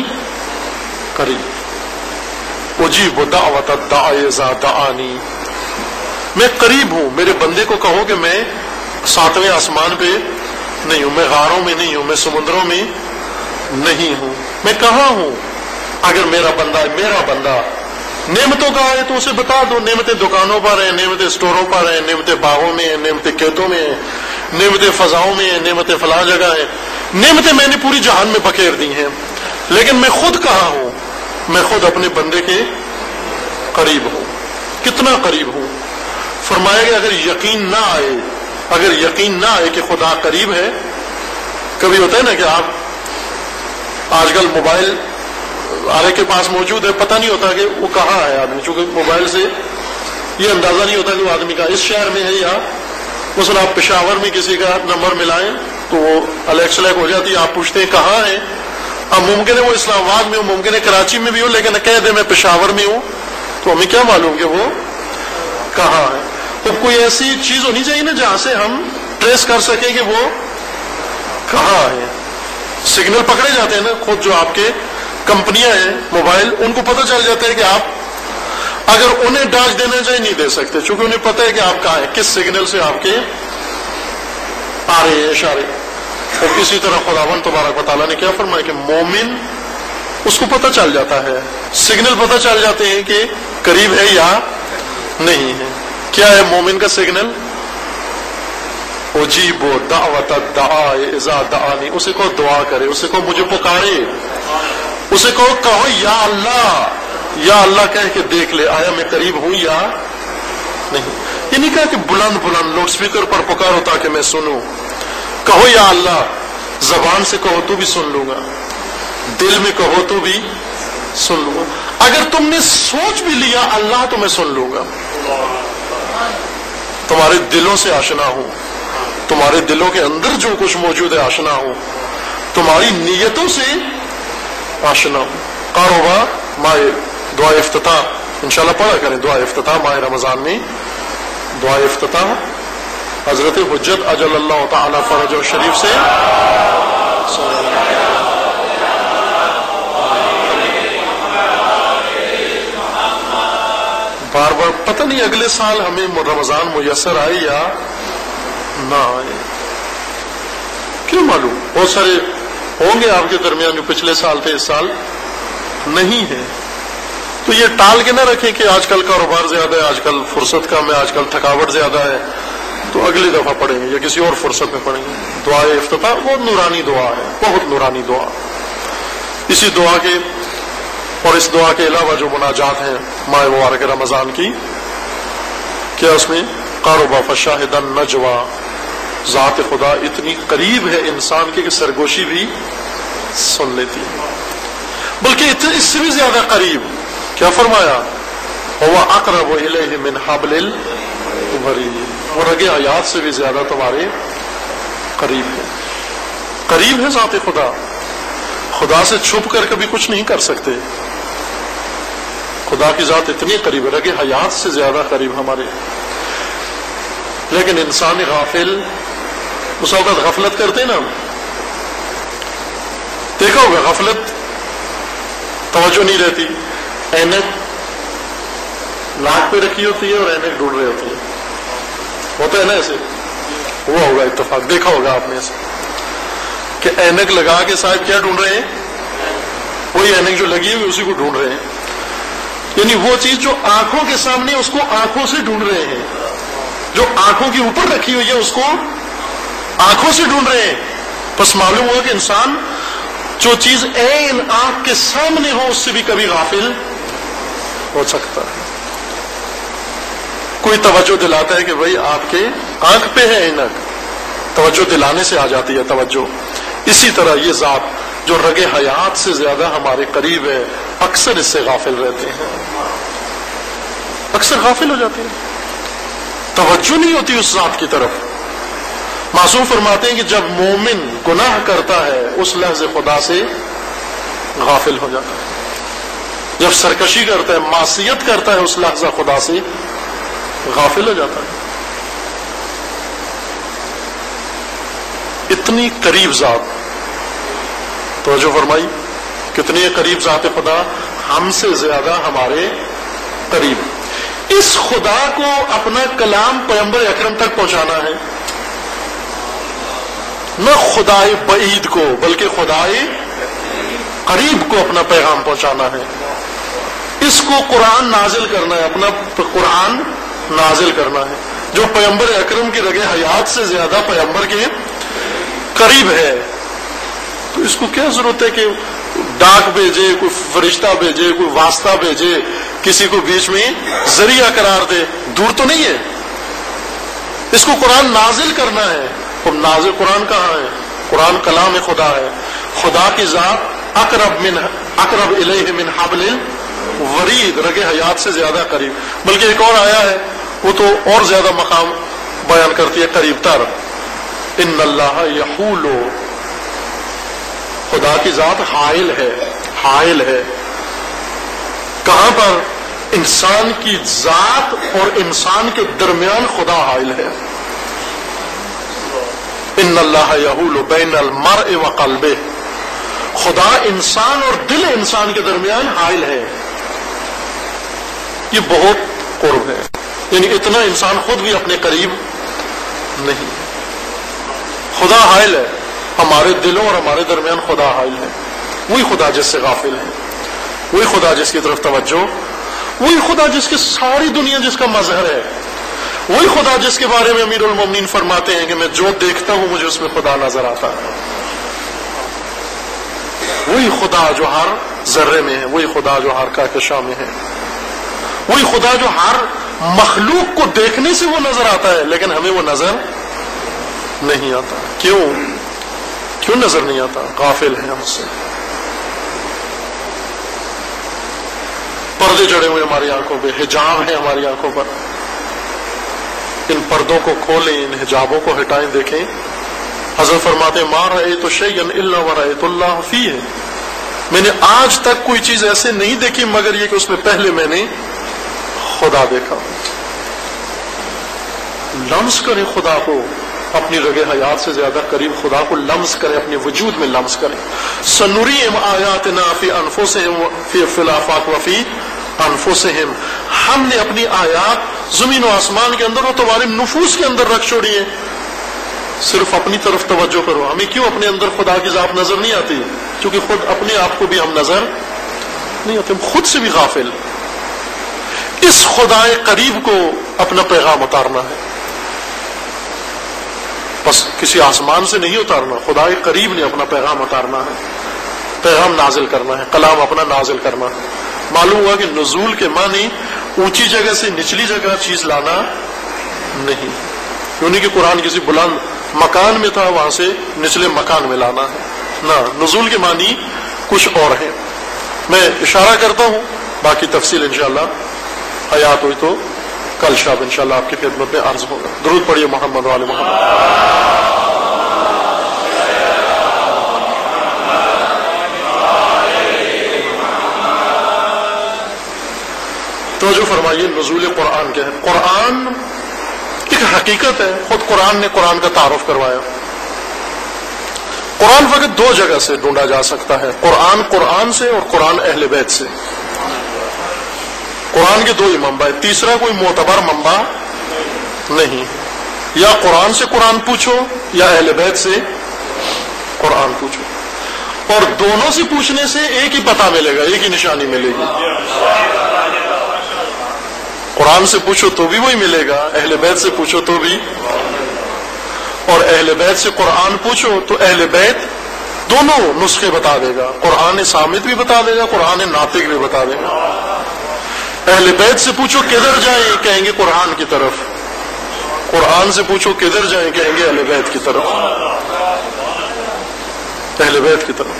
قریب اجیب دعوت الداعی اذا دعانی، میں قریب ہوں، میرے بندے کو کہو کہ میں 7ویں آسمان پہ نہیں ہوں، میں غاروں میں نہیں ہوں، میں سمندروں میں نہیں ہوں، میں کہاں ہوں؟ اگر میرا بندہ نعمتوں کا ہے تو اسے بتا دو، نعمتیں دکانوں پر ہیں، نعمتیں اسٹوروں پر ہیں، نعمتیں باغوں میں ہیں، نعمتیں کھیتوں میں ہیں، نعمتیں فضاؤں میں ہیں، نعمتیں فلاں جگہ ہیں، نعمتیں میں نے پوری جہان میں بکھیر دی ہیں، لیکن میں خود کہاں ہوں؟ میں خود اپنے بندے کے قریب ہوں۔ کتنا قریب ہوں؟ فرمایا کہ اگر یقین نہ آئے کہ خدا قریب ہے، کبھی ہوتا ہے نا کہ آپ آج کل موبائل آرے کے پاس موجود ہے، پتہ نہیں ہوتا کہ وہ کہاں ہے آدمی، چونکہ موبائل سے یہ اندازہ نہیں ہوتا کہ وہ آدمی کا اس شہر میں ہے، یا مثلا آپ پشاور میں کسی کا نمبر ملائیں تو وہ الیکس لیک ہو جاتی ہے، آپ پوچھتے ہیں کہاں ہے، اب ممکن ہے وہ اسلام آباد میں ہو، ممکن ہے کراچی میں بھی ہو، لیکن کہہ دے میں پشاور میں ہوں، تو ہمیں کیا معلوم کہ وہ کہاں ہے؟ تو کوئی ایسی چیز ہونی چاہیے نا جہاں سے ہم ٹریس کر سکیں کہ وہ کہاں ہے۔ سگنل پکڑے جاتے ہیں نا، خود جو آپ کے کمپنیاں ہیں موبائل، ان کو پتہ چل جاتا ہے کہ آپ اگر انہیں ڈاج دینا چاہیے نہیں دے سکتے، چونکہ انہیں پتہ ہے کہ آپ کہاں ہیں، کس سگنل سے آپ کے آ رہے ہیں اشارے۔ اور اسی طرح خداوند تبارک و تعالیٰ نے کیا فرمایا کہ مومن اس کو پتہ چل جاتا ہے، سگنل پتہ چل جاتے ہیں کہ قریب ہے یا نہیں ہے۔ کیا ہے مومن کا سگنل؟ اجیب دعوت الداع اذا دعانی، اسے کو دعا کرے، اسے کو مجھے پکارے، اسے کہو یا اللہ، یا اللہ کہہ کے دیکھ لے آیا میں قریب ہوں یا نہیں۔ یہ نہیں کہا کہ بلند بلند لاؤڈ اسپیکر پر پکارو تاکہ میں سنوں، کہو یا اللہ، زبان سے کہو تو بھی سن لوں گا، دل میں کہو تو بھی سن لوں گا، اگر تم نے سوچ بھی لیا اللہ تو میں سن لوں گا۔ تمہارے دلوں سے آشنا ہوں، تمہارے دلوں کے اندر جو کچھ موجود ہے آشنا ہوں، تمہاری نیتوں سے آشنا ہوں۔ کاروبار ماہ دعا افتتاح انشاءاللہ پڑھا کریں، دعا افتتاح ماہ رمضان میں، دعا افتتاح حضرت حجت اجل اللہ تعالی فرج شریف سے بار بار پتہ نہیں اگلے سال ہمیں رمضان میسر آئے یا نہ آئے، کیوں معلوم، بہت سارے ہوں گے آپ کے درمیان جو پچھلے سال تھے اس سال نہیں ہے، تو یہ ٹال کے نہ رکھیں کہ آج کل کاروبار زیادہ ہے، آج کل فرصت کم ہے، آج کل تھکاوٹ زیادہ ہے، تو اگلی دفعہ پڑھیں گے یا کسی اور فرصت میں پڑھیں گے۔ دعا افتتاح بہت نورانی دعا ہے، بہت نورانی دعا۔ اسی دعا کے اور اس دعا کے علاوہ جو مناجات ہیں ماہ مبارک رمضان کی، کیا اس میں قاربا فشاہدا نجوا، ذات خدا اتنی قریب ہے انسان کے کہ سرگوشی بھی سن لیتی ہے، بلکہ اس سے بھی زیادہ قریب، کیا فرمایا، ہوا اقرب الیہ من حبل الورید، وہ رگ حیات سے بھی زیادہ تمہارے قریب ہے، قریب ہے ذات خدا، خدا سے چھپ کر کبھی کچھ نہیں کر سکتے، خدا کی ذات اتنی قریب ہے، رگ حیات سے زیادہ قریب ہمارے۔ لیکن انسان غافل، اس وقت غفلت کرتے نا، دیکھا ہوگا غفلت، توجہ نہیں رہتی، اینک ناک پہ رکھی ہوتی ہے اور اینک ڈھونڈ رہی ہوتی ہے، ہوتا ہے نا ایسے، ہوا ہوگا اتفاق، دیکھا ہوگا آپ نے ایسے کہ اینک لگا کے صاحب کیا ڈھونڈ رہے ہیں، وہی اینک جو لگی ہوئی اسی کو ڈھونڈ رہے ہیں، یعنی وہ چیز جو آنکھوں کے سامنے اس کو آنکھوں سے ڈھونڈ رہے ہیں، جو آنکھوں کے اوپر رکھی ہوئی ہے اس کو آنکھوں سے ڈھونڈ رہے ہیں۔ بس معلوم ہوا کہ انسان جو چیز عین آنکھ کے سامنے ہو اس سے بھی کبھی غافل ہو سکتا ہے۔ کوئی توجہ دلاتا ہے کہ بھائی آپ کے آنکھ پہ ہے اینک، توجہ دلانے سے آ جاتی ہے توجہ۔ اسی طرح یہ ذات جو رگ حیات سے زیادہ ہمارے قریب ہے، اکثر اس سے غافل رہتے ہیں، اکثر غافل ہو جاتے ہیں، توجہ نہیں ہوتی اس ذات کی طرف۔ معصوم فرماتے ہیں کہ جب مومن گناہ کرتا ہے اس لحظے خدا سے غافل ہو جاتا ہے، جب سرکشی کرتا ہے، معصیت کرتا ہے، اس لحظہ خدا سے غافل ہو جاتا ہے۔ اتنی قریب ذات، توجہ فرمائی، کتنی قریب ذات خدا، ہم سے زیادہ ہمارے قریب۔ اس خدا کو اپنا کلام پیغمبر اکرم تک پہنچانا ہے، نہ خدائے بعید کو بلکہ خدائے قریب کو اپنا پیغام پہنچانا ہے۔ اس کو قرآن نازل کرنا ہے، اپنا قرآن نازل کرنا ہے جو پیغمبر اکرم کی رگ حیات سے زیادہ پیغمبر کے قریب ہے۔ تو اس کو کیا ضرورت ہے کہ ڈاک بھیجے، کوئی فرشتہ بھیجے، کوئی واسطہ بھیجے، کسی کو بیچ میں ذریعہ قرار دے، دور تو نہیں ہے۔ اس کو قرآن نازل کرنا ہے، اور نازل قرآن کہاں ہے؟ قرآن کلام خدا ہے، خدا کی ذات اقرب الیہ من حبل الورید، رگ حیات سے زیادہ قریب۔ بلکہ ایک اور آیا ہے وہ تو اور زیادہ مقام بیان کرتی ہے، قریب تر، ان اللہ یحول، خدا کی ذات حائل ہے، حائل ہے کہاں پر؟ انسان کی ذات اور انسان کے درمیان خدا حائل ہے۔ ان اللہ یحول بین المرء وقلبہ، خدا انسان اور دل انسان کے درمیان حائل ہے۔ یہ بہت قرب ہے، یعنی اتنا انسان خود بھی اپنے قریب نہیں. خدا حائل ہے، ہمارے دلوں اور ہمارے درمیان خدا حائل ہے. وہی خدا جس سے غافل ہے، وہی خدا جس کی طرف توجہ، وہی خدا جس کی ساری دنیا جس کا مظہر ہے، وہی خدا جس کے بارے میں امیر المومنین فرماتے ہیں کہ میں جو دیکھتا ہوں مجھے اس میں خدا نظر آتا ہے. وہی خدا جو ہر ذرے میں ہے، وہی خدا جو ہر کہکشاں میں ہے، وہی خدا جو ہر مخلوق کو دیکھنے سے وہ نظر آتا ہے لیکن ہمیں وہ نظر نہیں آتا. کیوں نظر نہیں آتا؟ غافل ہیں ہم سے. پردے چڑھے ہوئے ہماری آنکھوں پہ، حجاب ہے ہماری آنکھوں پر. ان پردوں کو کھولیں، ان حجابوں کو ہٹائیں. دیکھیں حضرت فرماتے ہیں ما رأیت شیئا الا ورأیت اللہ فیہ، میں نے آج تک کوئی چیز ایسے نہیں دیکھی مگر یہ کہ اس میں پہلے میں نے خدا دیکھا. لمس کریں خدا کو، اپنی رگ حیات سے زیادہ قریب خدا کو لمس کریں، اپنے وجود میں لمس کریں. سنریم آیاتنا فی انفسہم فی الآفاق وفی انفسہم، ہم نے اپنی آیات زمین و آسمان کے اندر اور تمہارے نفوس کے اندر رکھ چھوڑی ہے. صرف اپنی طرف توجہ کرو. ہمیں کیوں اپنے اندر خدا کی ذات نظر نہیں آتی؟ کیونکہ خود اپنے آپ کو بھی ہم نظر نہیں آتے، ہم خود سے بھی غافل. اس خدائے قریب کو اپنا پیغام اتارنا ہے. بس کسی آسمان سے نہیں اتارنا، خدائے قریب نے اپنا پیغام اتارنا ہے، پیغام نازل کرنا ہے، کلام اپنا نازل کرنا ہے. معلوم ہوا کہ نزول کے معنی اونچی جگہ سے نچلی جگہ چیز لانا نہیں، یعنی کہ قرآن کسی بلند مکان میں تھا وہاں سے نچلے مکان میں لانا ہے. نہ، نزول کے معنی کچھ اور ہیں. میں اشارہ کرتا ہوں، باقی تفصیل انشاءاللہ حیات ہوئی تو کل شب انشاءاللہ آپ کی خدمت میں عرض ہوگا. درود پڑھیے محمد و آل محمد. توجہ فرمائیے، نزول قرآن کیا ہے؟ قرآن ایک حقیقت ہے. خود قرآن نے قرآن کا تعارف کروایا. قرآن فقط دو جگہ سے ڈھونڈا جا سکتا ہے، قرآن سے اور قرآن اہل بیت سے. قرآن کے دو ہی منبع، تیسرا کوئی معتبر منبع نہیں. یا قرآن سے قرآن پوچھو یا اہل بیت سے قرآن پوچھو، اور دونوں سے پوچھنے سے ایک ہی پتہ ملے گا، ایک ہی نشانی ملے گی. قرآن سے پوچھو تو بھی وہی ملے گا، اہل بیت سے پوچھو تو بھی. اور اہل بیت سے قرآن پوچھو تو اہل بیت دونوں نسخے بتا دے گا. قرآن صامت بھی بتا دے گا، قرآن ناطق بھی بتا دے گا. اہل بیت سے پوچھو کدھر جائیں، کہیں گے قرآن کی طرف. قرآن سے پوچھو کدھر جائیں، کہیں گے اہل بیت کی طرف. اہل بیت کی طرف.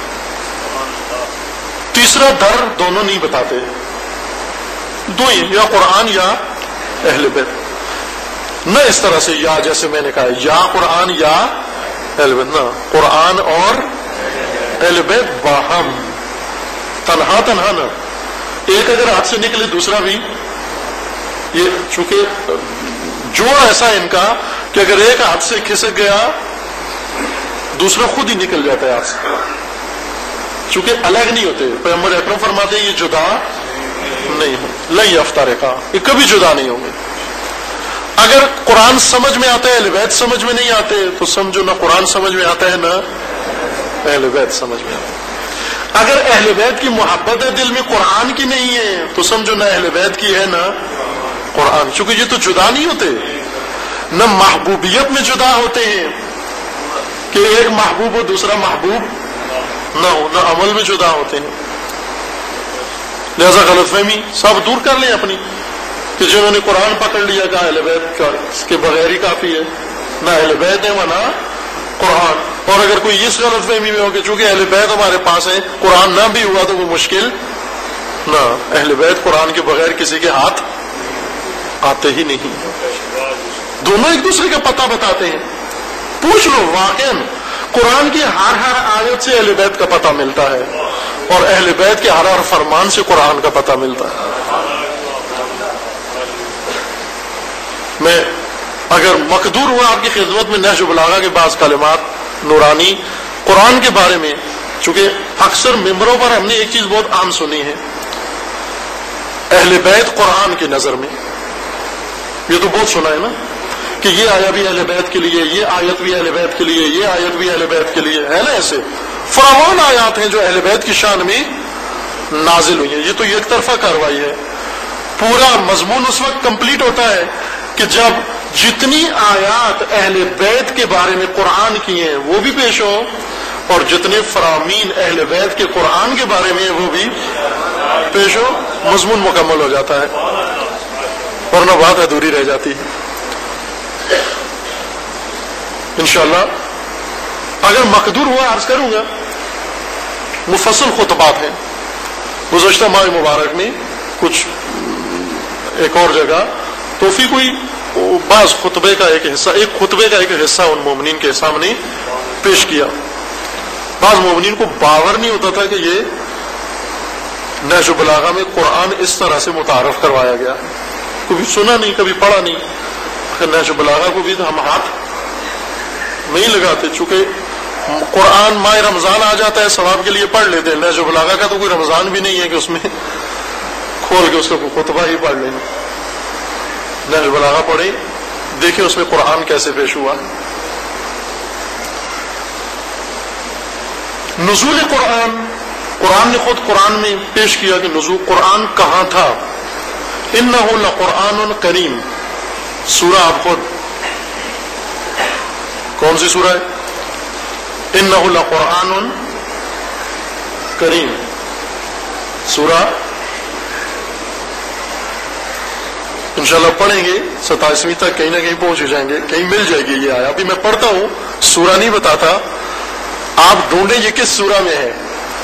تیسرا در دونوں نہیں بتاتے، دو ہی، یا قرآن یا اہل بیت. نہ اس طرح سے یا جیسے میں نے کہا یا قرآن یا اہل بیت، نہ، قرآن اور اہل بیت باہم، تنہا تنہا نہ. ایک اگر ہاتھ سے نکلے دوسرا بھی. یہ چونکہ جوڑ ایسا ان کا کہ اگر ایک ہاتھ سے کھسک گیا دوسرا خود ہی نکل جاتا ہے ہاتھ سے، چونکہ الگ نہیں ہوتے. پیغمبر اکرم فرماتے ہیں یہ جدا نہیں ہو، لن یفترقا، یہ کبھی جدا نہیں ہوں گے. اگر قرآن سمجھ میں آتا ہے اہل بیت سمجھ میں نہیں آتے تو سمجھو نہ قرآن سمجھ میں آتا ہے نہ اہل بیت سمجھ میں آتا ہے. اگر اہل بیت کی محبت ہے دل میں قرآن کی نہیں ہے تو سمجھو نہ اہل بیت کی ہے نہ قرآن، چونکہ یہ تو جدا نہیں ہوتے. نہ محبوبیت میں جدا ہوتے ہیں کہ ایک محبوب ہو دوسرا محبوب نہ ہو، نہ عمل میں جدا ہوتے ہیں. لہذا غلط فہمی سب دور کر لیں اپنی، کہ جنہوں نے قرآن پکڑ لیا کہ اہل بیت کا اس کے بغیر ہی کافی ہے، نہ اہل بیت ہے نہ قرآن. اور اگر کوئی اس غلط فہمی میں ہو کہ چونکہ اہل بیت ہمارے پاس ہے قرآن نہ بھی ہوا تو وہ مشکل، نہ، اہل بیت قرآن کے بغیر کسی کے ہاتھ آتے ہی نہیں. دونوں ایک دوسرے کا پتہ بتاتے ہیں. پوچھ لو، واقعاً قرآن کی ہر آیت سے اہل بیت کا پتہ ملتا ہے اور اہل بیت کے ہر فرمان سے قرآن کا پتہ ملتا ہے. میں اگر مقدور ہوا آپ کی خدمت میں نہج البلاغہ کے بعض کلمات نورانی قرآن کے بارے میں، چونکہ اکثر ممبروں پر ہم نے ایک چیز بہت عام سنی ہے اہل بیت قرآن کی نظر میں، یہ تو بہت سنا ہے نا کہ یہ آیا بھی اہل بیت کے لیے، یہ آیت بھی اہل بیت کے لیے، یہ آیت بھی اہل بیت کے لیے، ہے نا؟ ایسے فراوان آیات ہیں جو اہل بیت کی شان میں نازل ہوئی ہیں. یہ تو یک طرفہ کاروائی ہے. پورا مضمون اس وقت کمپلیٹ ہوتا ہے کہ جب جتنی آیات اہل بیت کے بارے میں قرآن کی ہیں وہ بھی پیش ہو، اور جتنے فرامین اہل بیت کے قرآن کے بارے میں وہ بھی پیش ہو، مضمون مکمل ہو جاتا ہے، ورنہ بات ادھوری رہ جاتی ہے. انشاءاللہ اگر مقدور ہوا عرض کروں گا. مفصل خطبات ہیں گزشتہ ماہ مبارک میں، کچھ ایک اور جگہ توفیق ہوئی بعض خطبے کا ایک حصہ ان مومنین کے سامنے پیش کیا. بعض مومنین کو باور نہیں ہوتا تھا کہ یہ نہج البلاغہ میں قرآن اس طرح سے متعارف کروایا گیا، کبھی سنا نہیں، کبھی پڑھا نہیں. نہج البلاغہ کو بھی ہم ہاتھ نہیں لگاتے، چونکہ قرآن ماہ رمضان آ جاتا ہے ثواب کے لیے پڑھ لیتے ہیں. نہج البلاغہ کا تو کوئی رمضان بھی نہیں ہے کہ اس میں کھول کے اس کا خطبہ ہی پڑھ لیں. نہج البلاغہ پڑھیں، دیکھیں اس میں قرآن کیسے پیش ہوا. نزول قرآن، قرآن نے خود قرآن میں پیش کیا کہ نزول قرآن کہاں تھا. انہ لقرآن کریم، سورہ آپ خود کون سی سورہ ہے؟ انہ لقرآن کریم، سورہ انشاءاللہ پڑھیں گے 27ویں تک، کہیں نہ کہیں پہنچ جائیں گے، کہیں مل جائے گی یہ آیا. ابھی میں پڑھتا ہوں، سورہ نہیں بتاتا، آپ ڈھونڈیں یہ کس سورہ میں ہے.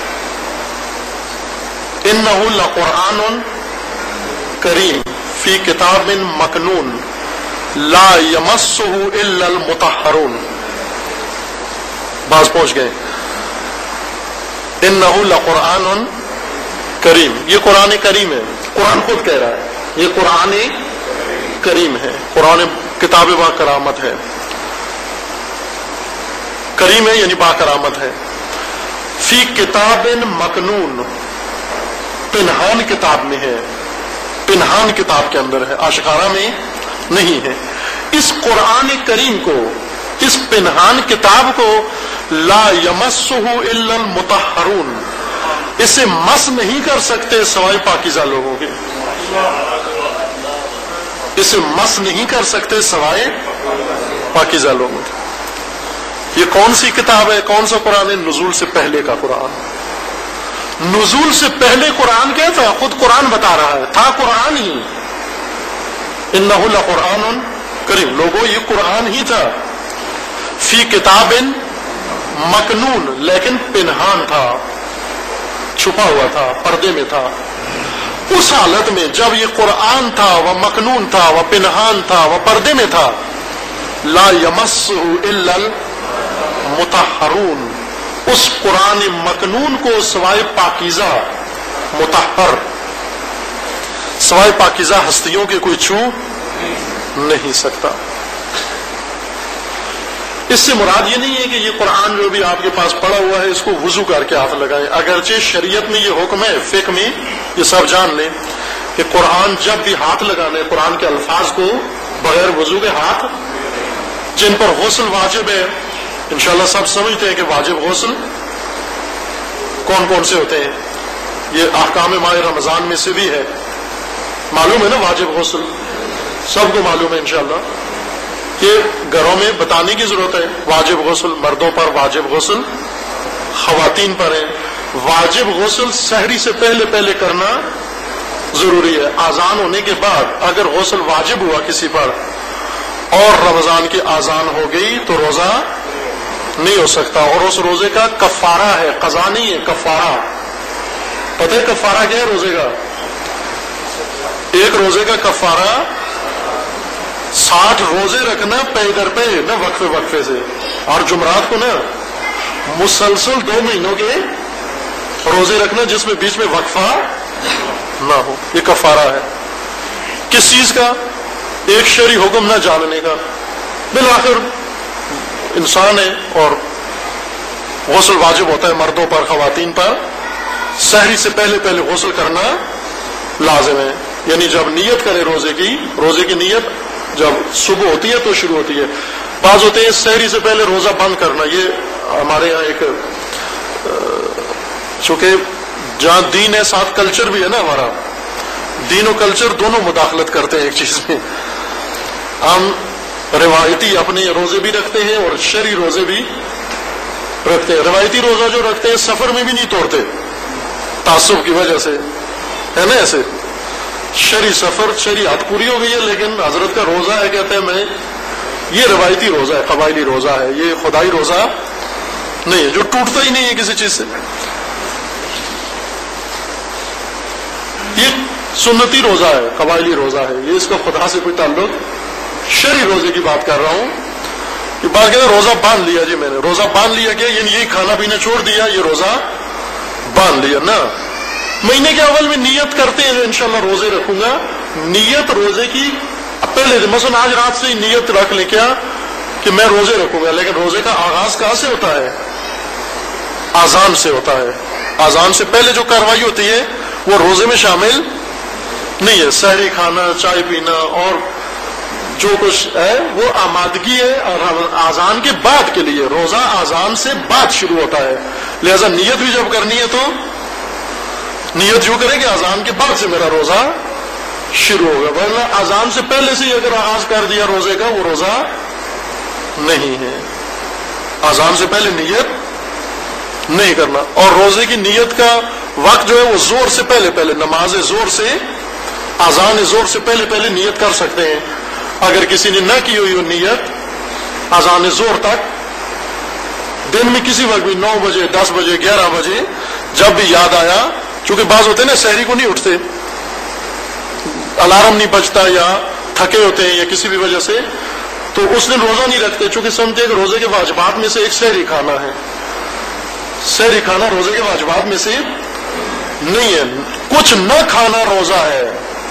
انہ لقرآن کریم فی کتاب مکنون لا یمسہ الا المطہرون. باز پہنچ گئے. انہ لقرآن کریم، یہ قرآن کریم ہے. قرآن خود کہہ رہا ہے یہ قرآن کریم ہے، قرآن کتاب با کرامت ہے. کریم ہے یعنی با کرامت ہے. فی کتاب مکنون، پنہان کتاب میں ہے، پنہان کتاب کے اندر ہے، آشکارا میں نہیں ہے. اس قرآن کریم کو، اس پنہان کتاب کو لا یمسہ الا المطہرون، اسے مس نہیں کر سکتے سوائے پاکیزہ لوگوں کے. اسے مس نہیں کر سکتے سوائے پاکیزہ لوگوں کے. یہ کون سی کتاب ہے، کون سا قرآن ہے؟ نزول سے پہلے کا قرآن. نزول سے پہلے قرآن کیا تھا؟ خود قرآن بتا رہا ہے، تھا قرآن ہی. انہ لقرآن کریم، لوگوں یہ قرآن ہی تھا. فی کتاب مکنون، لیکن پنہان تھا، چھپا ہوا تھا، پردے میں تھا. اس حالت میں جب یہ قرآن تھا، وہ مکنون تھا، وہ پنہان تھا، وہ پردے میں تھا، لا یمسہ الا المطہرون، اس قرآن مکنون کو سوائے پاکیزہ مطہر، سوائے پاکیزہ ہستیوں کے کوئی چھو نہیں سکتا. اس سے مراد یہ نہیں ہے کہ یہ قرآن جو بھی آپ کے پاس پڑا ہوا ہے اس کو وضو کر کے ہاتھ لگائیں. اگرچہ شریعت میں یہ حکم ہے، فقہ میں یہ سب جان لیں کہ قرآن جب بھی ہاتھ لگانے، قرآن کے الفاظ کو بغیر وضو کے ہاتھ، جن پر غسل واجب ہے، انشاءاللہ سب سمجھتے ہیں کہ واجب غسل کون کون سے ہوتے ہیں. یہ احکام ماہ رمضان میں سے بھی ہے، معلوم ہے نا واجب غسل، سب کو معلوم ہے انشاءاللہ. یہ گھروں میں بتانے کی ضرورت ہے. واجب غسل مردوں پر، واجب غسل خواتین پر ہے. واجب غسل سحری سے پہلے پہلے کرنا ضروری ہے. اذان ہونے کے بعد اگر غسل واجب ہوا کسی پر اور رمضان کی اذان ہو گئی تو روزہ نہیں ہو سکتا، اور اس روزے کا کفارہ ہے، قضا نہیں ہے، کفارہ. پتہ ہے کفارہ کیا ہے روزے کا؟ ایک روزے کا کفارہ 60 روزے رکھنا پے در پہ، نہ وقفے وقفے سے. اور جمعرات کو نا مسلسل 2 مہینوں کے روزے رکھنا جس میں بیچ میں وقفہ نہ ہو، یہ کفارہ ہے. کس چیز کا؟ ایک شرعی حکم نہ جاننے کا. بالآخر انسان ہے اور غسل واجب ہوتا ہے مردوں پر، خواتین پر. سحری سے پہلے پہلے غسل کرنا لازم ہے. یعنی جب نیت کرے روزے کی نیت جب صبح ہوتی ہے تو شروع ہوتی ہے. بعض ہوتے ہیں سحری سے پہلے روزہ بند کرنا. یہ ہمارے یہاں ایک چونکہ جہاں دین ہے ساتھ کلچر بھی ہے نا, ہمارا دین و کلچر دونوں مداخلت کرتے ہیں ایک چیز میں. ہم روایتی اپنے روزے بھی رکھتے ہیں اور شرعی روزے بھی رکھتے ہیں. روایتی روزہ جو رکھتے ہیں سفر میں بھی نہیں توڑتے تعصب کی وجہ سے, ہے نا ایسے. شرعی سفر شرعی حد پوری ہو گئی ہے, لیکن حضرت کا روزہ ہے کہتے ہیں میں یہ روایتی روزہ ہے, قبائلی روزہ ہے, یہ خدائی روزہ نہیں ہے جو ٹوٹتا ہی نہیں ہے کسی چیز سے. یہ سنتی روزہ ہے, قبائلی روزہ ہے, یہ اس کا خدا سے کوئی تعلق. شرعی روزے کی بات کر رہا ہوں. یہ بات کہتے ہیں روزہ باندھ لیا جی میں نے, روزہ باندھ لیا کیا یعنی یہی کھانا پینا چھوڑ دیا, یہ روزہ باندھ لیا نا. مہینے کے اول میں نیت کرتے ہیں انشاءاللہ روزے رکھوں گا. نیت روزے کی پہلے مثلا آج رات سے ہی نیت رکھ لیں کیا کہ میں روزے رکھوں گا, لیکن روزے کا آغاز کہاں سے ہوتا ہے؟ اذان سے ہوتا ہے. اذان سے پہلے جو کارروائی ہوتی ہے وہ روزے میں شامل نہیں ہے. سحری کھانا, چائے پینا اور جو کچھ ہے وہ آمادگی ہے اذان کے بعد کے لیے. روزہ اذان سے بعد شروع ہوتا ہے, لہذا نیت بھی جب کرنی ہے تو نیت جو کرے کہ اذان کے بعد سے میرا روزہ شروع ہوگا, ورنہ اذان سے پہلے سے ہی اگر آغاز کر دیا روزے کا وہ روزہ نہیں ہے. اذان سے پہلے نیت نہیں کرنا. اور روزے کی نیت کا وقت جو ہے وہ زور سے پہلے نماز زور سے اذان زور سے پہلے نیت کر سکتے ہیں. اگر کسی نے نہ کی ہوئی نیت اذان زور تک دن میں کسی وقت بھی 9 بجے 10 بجے 11 بجے جب بھی یاد آیا, چونکہ بعض ہوتے ہیں نا سحری کو نہیں اٹھتے, الارم نہیں بجتا یا تھکے ہوتے ہیں یا کسی بھی وجہ سے, تو اس دن روزہ نہیں رکھتے چونکہ سمجھتے ہیں کہ روزے کے واجبات میں سے ایک سحری کھانا ہے. سحری کھانا روزے کے واجبات میں سے نہیں ہے. کچھ نہ کھانا روزہ ہے,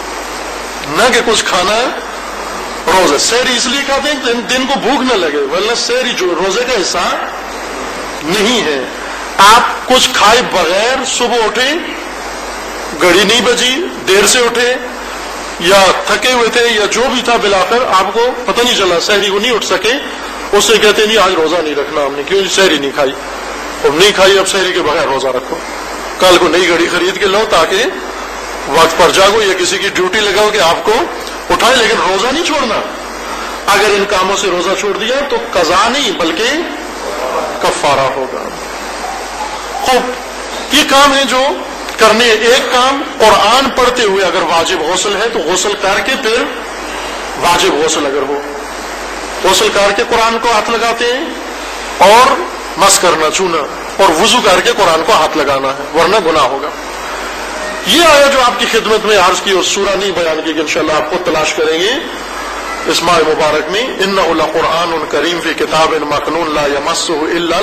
نہ کہ کچھ کھانا روزہ. سحری اس لیے کھاتے ہیں کہ دن کو بھوک نہ لگے, ورنہ سحری جو روزے کا حصہ نہیں ہے. آپ کچھ کھائے بغیر صبح اٹھے, گھڑی نہیں بجی, دیر سے اٹھے یا تھکے ہوئے تھے یا جو بھی تھا, بلاخر آپ کو پتہ نہیں چلا, سحری کو نہیں اٹھ سکے, اس سے کہتے ہیں نہیں آج روزہ نہیں رکھنا ہم نے, کیوں سحری نہیں کھائی. اب نہیں کھائی, اب سحری کے بغیر روزہ رکھو. کل کو نئی گھڑی خرید کے لو تاکہ وقت پر جاگو, یا کسی کی ڈیوٹی لگاؤ کہ آپ کو اٹھائے, لیکن روزہ نہیں چھوڑنا. اگر ان کاموں سے روزہ چھوڑ دیا تو قضا نہیں بلکہ کفارہ ہوگا. خوب, یہ کام ہے جو کرنے. ایک کام قرآن پڑھتے ہوئے اگر واجب غسل ہے تو غسل کر کے پھر واجب غسل اگر ہو غسل کر کے قرآن کو ہاتھ لگاتے ہیں, اور مس کرنا چھونا, اور وضو کر کے قرآن کو ہاتھ لگانا ہے, ورنہ گناہ ہوگا. یہ آیا جو آپ کی خدمت میں عرض کی اور سورہ نہیں بیان کی کہ انشاءاللہ آپ کو تلاش کریں گے اس ماہ مبارک میں, انہ لقرآن کریم فی کتاب مکنون لا یمسہ الا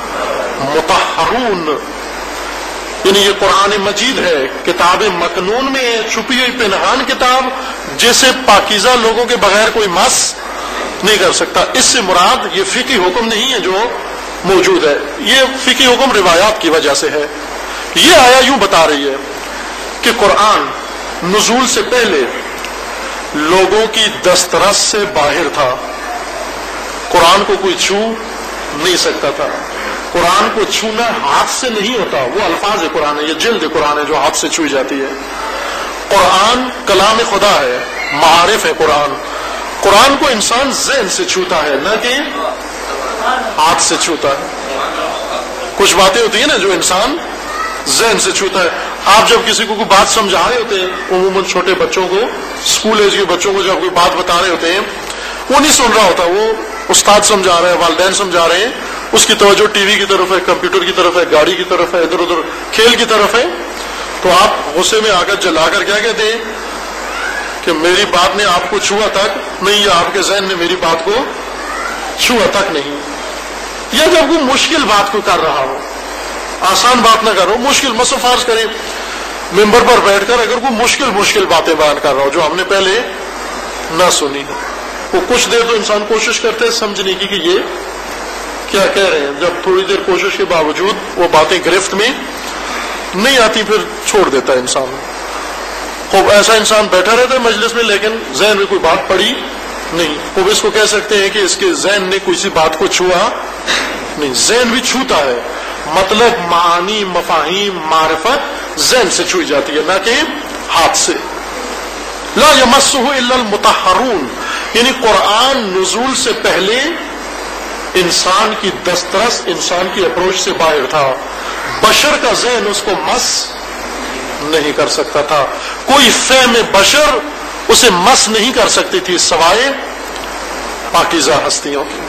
المطہرون. یعنی یہ قرآن مجید ہے, کتاب مکنون میں چھپی ہوئی پنہان کتاب جسے پاکیزہ لوگوں کے بغیر کوئی مس نہیں کر سکتا. اس سے مراد یہ فقہی حکم نہیں ہے جو موجود ہے, یہ فقہی حکم روایات کی وجہ سے ہے. یہ آیا یوں بتا رہی ہے کہ قرآن نزول سے پہلے لوگوں کی دسترس سے باہر تھا, قرآن کو کوئی چھو نہیں سکتا تھا. قرآن کو چھونا ہاتھ سے نہیں ہوتا, وہ الفاظ قرآن ہے, یہ جلد قرآن ہے جو ہاتھ سے چھوئی جاتی ہے. قرآن کلام خدا ہے, معارف ہے قرآن. قرآن کو انسان ذہن سے چھوتا ہے, نہ کہ ہاتھ سے چھوتا ہے. کچھ باتیں ہوتی ہیں نا جو انسان ذہن سے چھوتا ہے. آپ جب کسی کو کوئی بات سمجھا رہے ہوتے ہیں, عموماً چھوٹے بچوں کو, اسکول ایج کے بچوں کو جب کوئی بات بتا رہے ہوتے ہیں, وہ نہیں سن رہا ہوتا, وہ استاد سمجھا رہے ہیں, والدین سمجھا رہے ہیں, اس کی توجہ ٹی وی کی طرف ہے, کمپیوٹر کی طرف ہے, گاڑی کی طرف ہے, ادھر ادھر کھیل کی طرف ہے. تو آپ غصے میں آ کر جلا کر کیا کہتے ہیں کہ میری بات نے آپ کو چھوا تک نہیں, یا آپ کے ذہن نے میری بات کو چھوا تک نہیں. یا جب کوئی مشکل بات کو کر رہا ہو, آسان بات نہ کرو, مشکل مثلا فرض کریں ممبر پر بیٹھ کر اگر کوئی مشکل باتیں بیان کر رہا ہو جو ہم نے پہلے نہ سنی ہو, وہ کچھ دیر تو انسان کوشش کرتے ہے سمجھنے کی کہ یہ کیا کہہ رہے ہیں. جب تھوڑی دیر کوشش کے باوجود وہ باتیں گرفت میں نہیں آتی, پھر چھوڑ دیتا ہے انسان. خوب ایسا انسان بیٹھا رہتا ہے مجلس میں لیکن ذہن میں کوئی بات پڑی نہیں، خوب اس کو کہہ سکتے ہیں کہ اس کے ذہن نے کسی بات کو چھوا نہیں، ذہن بھی چھوتا ہے، مطلب معانی مفاہیم معرفت ذہن سے چھوئی جاتی ہے نہ کہ ہاتھ سے۔ لا یمسہ الا المطہرون، یعنی قرآن نزول سے پہلے انسان کی دسترس، انسان کی اپروچ سے باہر تھا، بشر کا ذہن اس کو مس نہیں کر سکتا تھا، کوئی فہم بشر اسے مس نہیں کر سکتی تھی سوائے پاکیزہ ہستیوں کی۔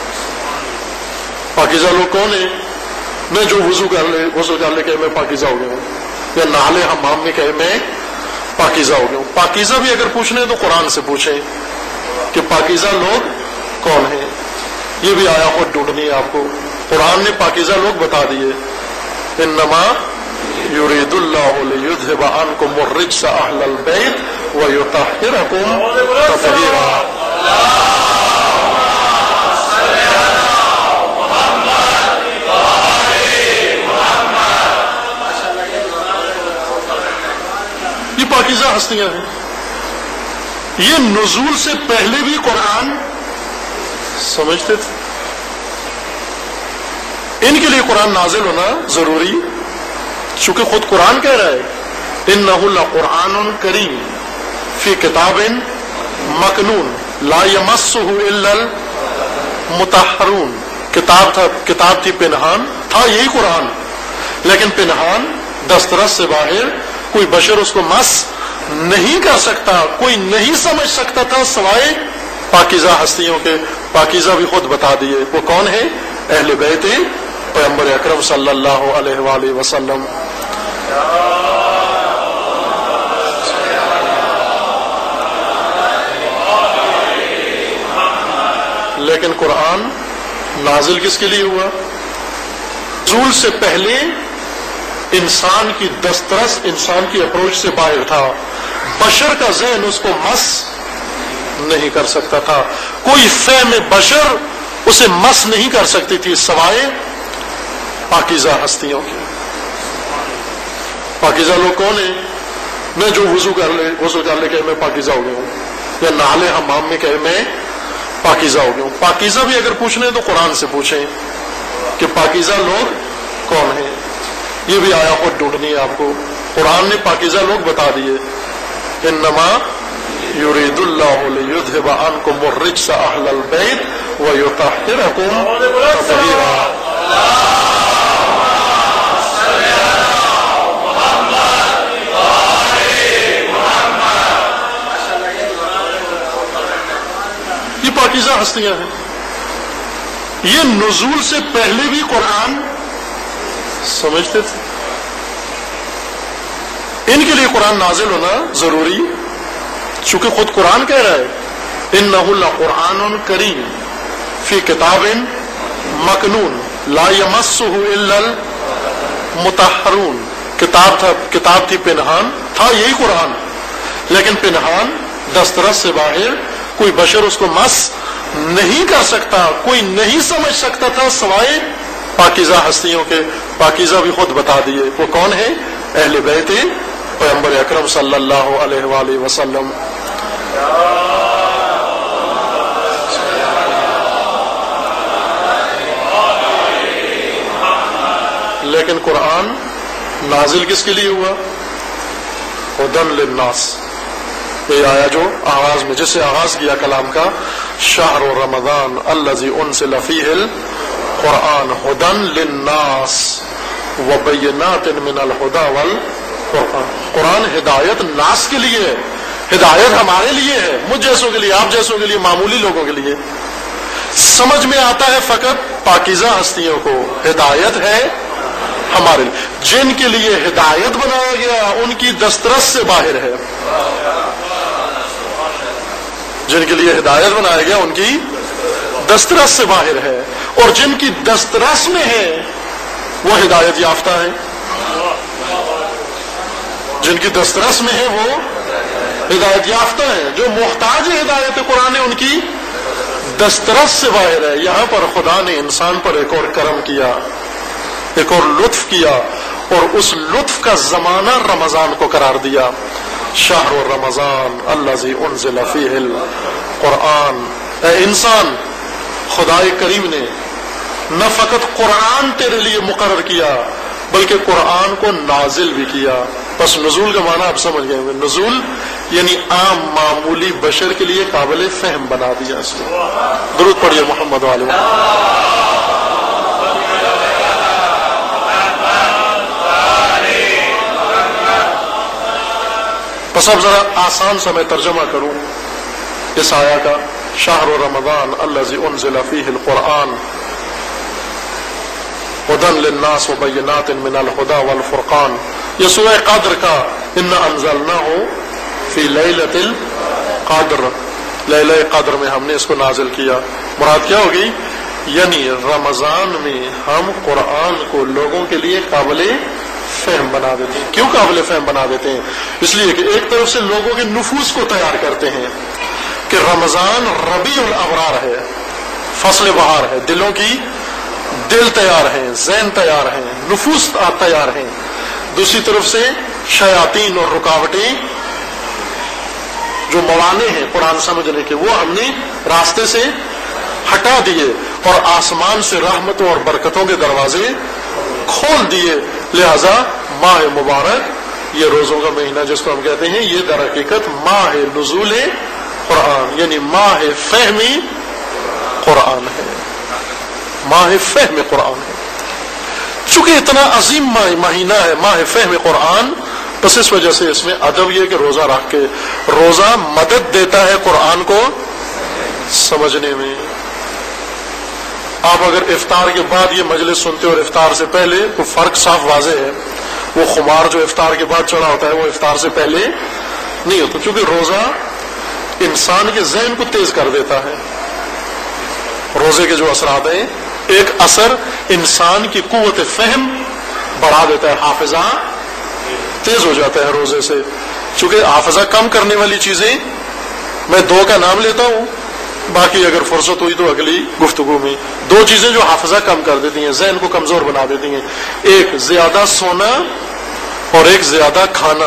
پاکیزہ لوگ کون ہیں؟ نہ جو وضو کر لے کہ میں پاکیزہ ہو گیا ہوں، یا نہالے حمام میں کہے میں پاکیزہ ہو گیا ہوں۔ پاکیزہ بھی اگر پوچھنے تو قرآن سے پوچھیں کہ پاکیزہ لوگ کون ہیں، یہ بھی آیا خود ڈھونڈنی ہے آپ کو۔ قرآن نے پاکیزہ لوگ بتا دیے، انما یرید اللہ لیذھب عنکم الرجس اہل البیت ویطہرکم تطہیرا۔ یہ پاکیزہ ہستیاں ہیں، یہ نزول سے پہلے بھی قرآن سمجھتے تھے، ان کے لیے قرآن نازل ہونا ضروری، چونکہ خود قرآن کہہ رہا ہے انہ لقرآن کریم فی کتاب مکنون لا یمسہ الا المطہرون۔ کتاب تھی پنہان، تھا یہی قرآن لیکن پنہان، دسترس سے باہر، کوئی بشر اس کو مس نہیں کر سکتا، کوئی نہیں سمجھ سکتا تھا سوائے پاکیزہ ہستیوں کے۔ پاکیزہ بھی خود بتا دیے، وہ کون ہے؟ اہل بیت پیغمبر اکرم صلی اللہ علیہ وآلہ وسلم۔ لیکن قرآن نازل کس کے لیے ہوا؟ نزول سے پہلے انسان کی دسترس، انسان کی اپروچ سے باہر تھا، بشر کا ذہن اس کو مس نہیں کر سکتا تھا، کوئی فہم بشر اسے مس نہیں کر سکتی تھی سوائے پاکیزہ ہستیوں کی۔ پاکیزہ لوگ کون ہیں؟ نہ جو وضو کر لے کہ میں پاکیزہ ہو گیا ہوں، یا نہالے حمام میں کہے میں پاکیزہ ہو گیا ہوں۔ پاکیزہ بھی اگر پوچھنے تو قرآن سے پوچھیں کہ پاکیزہ لوگ کون ہیں، یہ بھی آیا خود ڈھونڈنی ہے آپ کو۔ قرآن نے پاکیزہ لوگ بتا دیے، انما یرید اللہ لیذھب عنکم الرجس اہل البیت ویطہرکم تطہیرا۔ یہ پاکیزہ ہستیاں ہیں، یہ نزول سے پہلے بھی قرآن سمجھتے تھے، ان کے لیے قرآن نازل ہونا ضروری، چونکہ خود قرآن کہہ رہا ہے انہ لقرآن کریم فی کتاب مکنون لا یمسہ الا المطہرون۔ کتاب تھی پنہان، تھا یہی قرآن لیکن پنہان، دسترس سے باہر، کوئی بشر اس کو مس نہیں کر سکتا، کوئی نہیں سمجھ سکتا تھا سوائے پاکیزہ ہستیوں کے۔ پاکیزہ بھی خود بتا دیے، وہ کون ہے؟ اہل بیت پیغمبر اکرم صلی اللہ علیہ وآلہ وسلم۔ لیکن قرآن نازل کس کے لیے ہوا؟ ہدی للناس۔ یہ آیا جو آغاز میں، جس سے آغاز کیا کلام کا، شہر رمضان الذی انزل فیہ القرآن ہدی للناس وبینات من الہدی والقرآن۔ قرآن ہدایت ناس کے لیے ہے، ہدایت ہمارے لیے ہے، مجھ جیسوں کے لیے، آپ جیسوں کے لیے، معمولی لوگوں کے لیے۔ سمجھ میں آتا ہے فقط پاکیزہ ہستیوں کو، ہدایت ہے ہمارے لیے۔ جن کے لیے ہدایت بنایا گیا ان کی دسترس سے باہر ہے، جن کے لیے ہدایت بنایا گیا ان کی دسترس سے باہر ہے، اور جن کی دسترس میں ہے وہ ہدایت یافتہ ہے، جن کی دسترس میں ہے وہ ہدایت یافتہ ہے۔ جو محتاج ہدایت قرآن ان کی دسترس سے باہر ہے۔ یہاں پر خدا نے انسان پر ایک اور کرم کیا، ایک اور لطف کیا، اور اس لطف کا زمانہ رمضان کو قرار دیا۔ شہر رمضان الذی انزل فیہ القرآن. اے انسان، خدائے کریم نے نہ فقط قرآن تیرے لیے مقرر کیا بلکہ قرآن کو نازل بھی کیا. بس نزول کا معنی آپ سمجھ گئے ہوئے. نزول یعنی عام معمولی بشر کے لیے قابل فہم بنا دیا اس نے. درود پڑھیے محمد علیہ وسلم. بس اب ذرا آسان سا میں ترجمہ کروں اس آیا کا. شہر رمضان الذی انزل فیہ القرآن ہدی للناس وبینات من الہدی والفرقان. یہ سورہ قدر کا انا انزلناہ فی لیلۃ القدر، لیلہ قدر میں ہم نے اس کو نازل کیا. مراد کیا ہوگی؟ یعنی رمضان میں ہم قرآن کو لوگوں کے لیے قابل فہم بنا دیتے ہیں. کیوں قابل فہم بنا دیتے ہیں؟ اس لیے کہ ایک طرف سے لوگوں کے نفوس کو تیار کرتے ہیں کہ رمضان ربیع الابرار ہے، فصل بہار ہے، دلوں کی دل تیار ہیں، ذہن تیار ہیں، نفوس تیار ہیں. دوسری طرف سے شیاطین اور رکاوٹیں جو موانع ہیں قرآن سمجھنے کے، وہ ہم نے راستے سے ہٹا دیے اور آسمان سے رحمتوں اور برکتوں کے دروازے کھول دیے. لہذا ماہ مبارک، یہ روزوں کا مہینہ جس کو ہم کہتے ہیں، یہ در حقیقت ماہ نزول قرآن یعنی ماہ فہمی قرآن ہے. ماہ فہم قرآن ہے. چونکہ اتنا عظیم مہینہ ہے ماہ فہم قرآن، بس اس وجہ سے اس میں ادب یہ کہ روزہ رکھ کے روزہ مدد دیتا ہے قرآن کو سمجھنے میں. آپ اگر افطار کے بعد یہ مجلس سنتے اور افطار سے پہلے، تو فرق صاف واضح ہے. وہ خمار جو افطار کے بعد چڑھا ہوتا ہے وہ افطار سے پہلے نہیں ہوتا، کیونکہ روزہ انسان کے ذہن کو تیز کر دیتا ہے. روزے کے جو اثرات ہیں، ایک اثر انسان کی قوت فہم بڑھا دیتا ہے، حافظہ تیز ہو جاتا ہے روزے سے. چونکہ حافظہ کم کرنے والی چیزیں میں دو کا نام لیتا ہوں، باقی اگر فرصت ہوئی تو اگلی گفتگو میں. دو چیزیں جو حافظہ کم کر دیتی ہیں، ذہن کو کمزور بنا دیتی ہیں، ایک زیادہ سونا اور ایک زیادہ کھانا.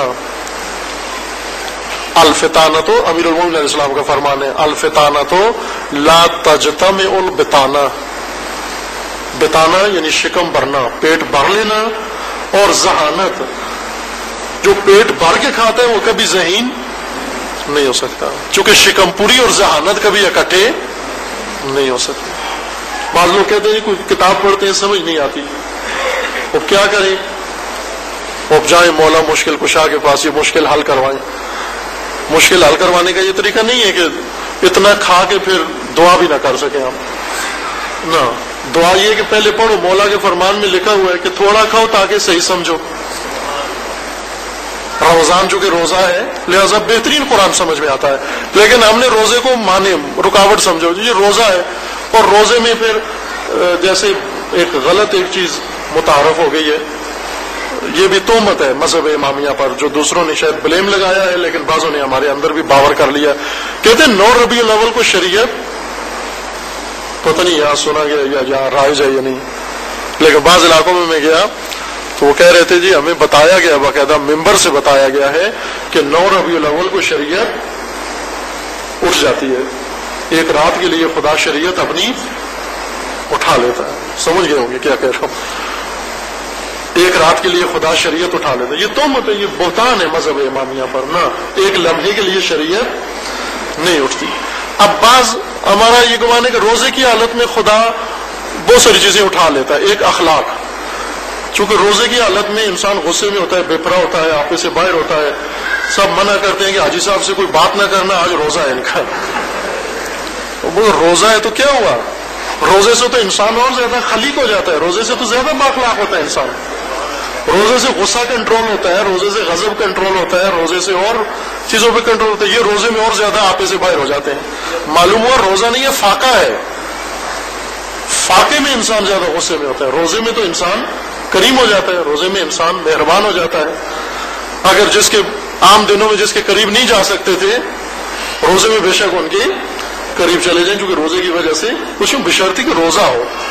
الفطانۃ، امیر المومنین علیہ السلام کا فرمان ہے، الفطانۃ لا تجتمع البطانہ. بطانہ یعنی شکم بھرنا، پیٹ بھر لینا، اور ذہانت، جو پیٹ بھر کے کھاتا ہے وہ کبھی ذہین نہیں ہو سکتا، چونکہ شکم پوری اور ذہانت کبھی اکٹھے نہیں ہو سکتے. بعض لوگ کہتے ہیں کوئی کتاب پڑھتے ہیں سمجھ نہیں آتی، اب کیا کریں؟ اب جائیں مولا مشکل کشا کے پاس، یہ مشکل حل کروائیں. مشکل حل کروانے کا یہ طریقہ نہیں ہے کہ اتنا کھا کے پھر دعا بھی نہ کر سکیں ہم. نہ، دعا یہ کہ پہلے پڑھو. مولا کے فرمان میں لکھا ہوا ہے کہ تھوڑا کھاؤ تاکہ صحیح سمجھو. رمضان چونکہ روزہ ہے لہذا بہترین قرآن سمجھ میں آتا ہے، لیکن ہم نے روزے کو مانے رکاوٹ سمجھو. یہ روزہ ہے، اور روزے میں پھر جیسے ایک غلط ایک چیز متعارف ہو گئی ہے، یہ بھی تہمت ہے مذہب امامیہ پر، جو دوسروں نے شاید بلیم لگایا ہے لیکن بعضوں نے ہمارے اندر بھی باور کر لیا. کہتے ہیں 9 ربیع الاول کو شریعت، پتہ نہیں یہاں سنا گیا یا یہاں رائج ہے یا نہیں، لیکن بعض علاقوں میں گیا تو وہ کہہ رہے تھے جی ہمیں بتایا گیا، باقاعدہ ممبر سے بتایا گیا ہے کہ 9 ربیع الاول کو شریعت اٹھ جاتی ہے. ایک رات کے لیے خدا شریعت اپنی اٹھا لیتا ہے. سمجھ گئے ہوں گے کیا کہہ رہا ہوں؟ ایک رات کے لیے خدا شریعت اٹھا لیتا ہے. یہ تہمت ہے، یہ بہتان ہے مذہب امامیہ پر. نہ، ایک لمحے کے لیے شریعت نہیں اٹھتی. اب بعض ہمارا یہ گمان ہے کہ روزے کی حالت میں خدا بہت ساری چیزیں اٹھا لیتا ہے. ایک اخلاق، چونکہ روزے کی حالت میں انسان غصے میں ہوتا ہے، بے پرواہ ہوتا ہے، آپے سے باہر ہوتا ہے. سب منع کرتے ہیں کہ حاجی صاحب سے کوئی بات نہ کرنا، آج روزہ ہے ان کا. وہ روزہ ہے تو کیا ہوا؟ روزے سے تو انسان اور زیادہ خلیق ہو جاتا ہے، روزے سے تو زیادہ باخلاق ہوتا ہے انسان. روزے سے غصہ کنٹرول ہوتا ہے، روزے سے غضب کنٹرول ہوتا ہے، روزے سے اور چیزوں پہ کنٹرول ہوتا ہے. یہ روزے میں اور زیادہ آپے سے باہر ہو جاتے ہیں. معلوم ہوا روزہ نہیں ہے، فاقہ ہے. فاقے میں انسان زیادہ غصے میں ہوتا ہے، روزے میں تو انسان کریم ہو جاتا ہے، روزے میں انسان مہربان ہو جاتا ہے. اگر جس کے عام دنوں میں جس کے قریب نہیں جا سکتے تھے، روزے میں بے شک ان کے قریب چلے جائیں، کیونکہ روزے کی وجہ سے کچھ بشرطی کہ روزہ ہو.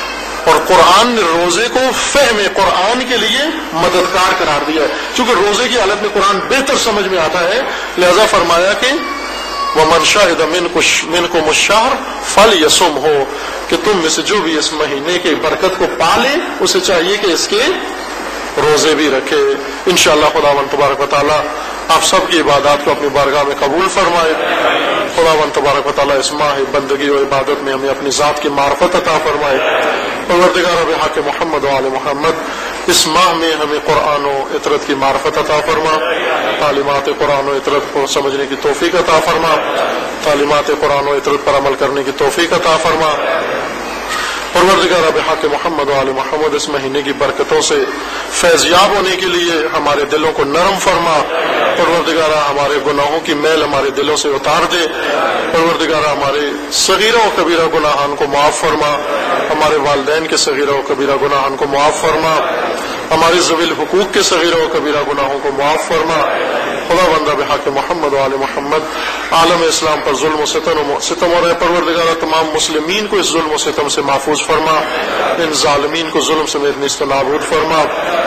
اور قرآن نے روزے کو فہم قرآن کے لیے مددگار قرار دیا ہے، چونکہ روزے کی حالت میں قرآن بہتر سمجھ میں آتا ہے، لہذا فرمایا کہ وَمَنْ شَهِدَ مِنْكُمُ الشَّهْرَ فَلْيَصُمْهُ، کہ تم میں سے جو بھی اس مہینے کی برکت کو پالے اسے چاہیے کہ اس کے روزے بھی رکھے۔ انشاءاللہ خداوند تبارک و تعالی آپ سب کی عبادات کو اپنی بارگاہ میں قبول فرمائے۔ خداوند تبارک و تعالی اس ماہ بندگی و عبادت میں ہمیں اپنی ذات کی معرفت عطا فرمائے۔ پروردگار بحق محمد و آل محمد اس ماہ میں ہمیں قرآن و اطرت کی معرفت عطا فرما، تعلیمات قرآن و اطرت کو سمجھنے کی توفیق عطا فرما، تعلیمات قرآن و اطرت پر عمل کرنے کی توفیق عطا فرما۔ پروردگار بحق محمد و آل محمد اس مہینے کی برکتوں سے فیضیاب ہونے کے لیے ہمارے دلوں کو نرم فرما۔ پروردگار ہمارے گناہوں کی میل ہمارے دلوں سے اتار دے۔ پروردگار ہمارے صغیرہ و کبیرہ گناہان کو معاف فرما، ہمارے والدین کے صغیرہ و کبیرہ گناہان کو معاف فرما، ہمارے ذوی الحقوق کے صغیرہ و کبیرہ گناہوں کو معاف فرما۔ خدا بندہ بحق محمد و آل محمد عالم اسلام پر ظلم و ستم ہو رہے، پروردگار تمام مسلمین کو اس ظلم و ستم سے محفوظ فرما، ان ظالمین کو ظلم سمیت نیست و نابود فرما۔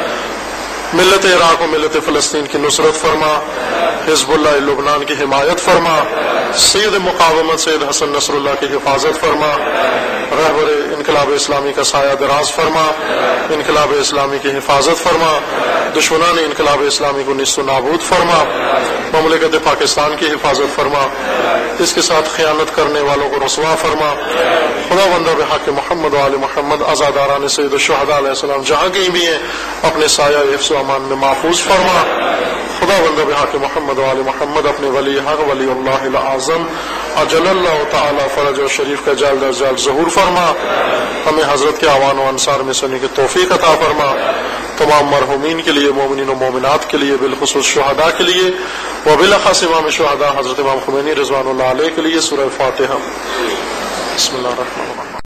ملت عراق و ملت فلسطین کی نصرت فرما، حزب اللہ لبنان کی حمایت فرما، سید مقاومت سید حسن نصر اللہ کی حفاظت فرما، رہبر انقلاب اسلامی کا سایہ دراز فرما، انقلاب اسلامی کی حفاظت فرما، دشمنان انقلاب اسلامی کو نیست و نابود فرما، مملکت پاکستان کی حفاظت فرما، اس کے ساتھ خیانت کرنے والوں کو رسوا فرما۔ خدا بندہ بحق محمد و آل محمد آزاداران سید الشہداء علیہ السلام جہاں کہیں بھی ہیں اپنے سایہ حفظ و امان میں محفوظ فرما۔ خدا بندہ بحق محمد و آل محمد اپنے ولی حق ولی اللہ العظم اجل اللہ تعالی فرج و شریف کا جال در جال ظہور فرما، ہمیں حضرت کے اعوان و انصار میں سننے کی توفیق عطا فرما، تمام مرحومین کے لیے، مومنین و مومنات کے لیے، بالخصوص شہداء کے لیے، وبالاخص امام شہداء حضرت امام خمینی رضوان اللہ علیہ کے لیے۔ سورہ فاتحہ۔ بسم اللہ الرحمن الرحیم۔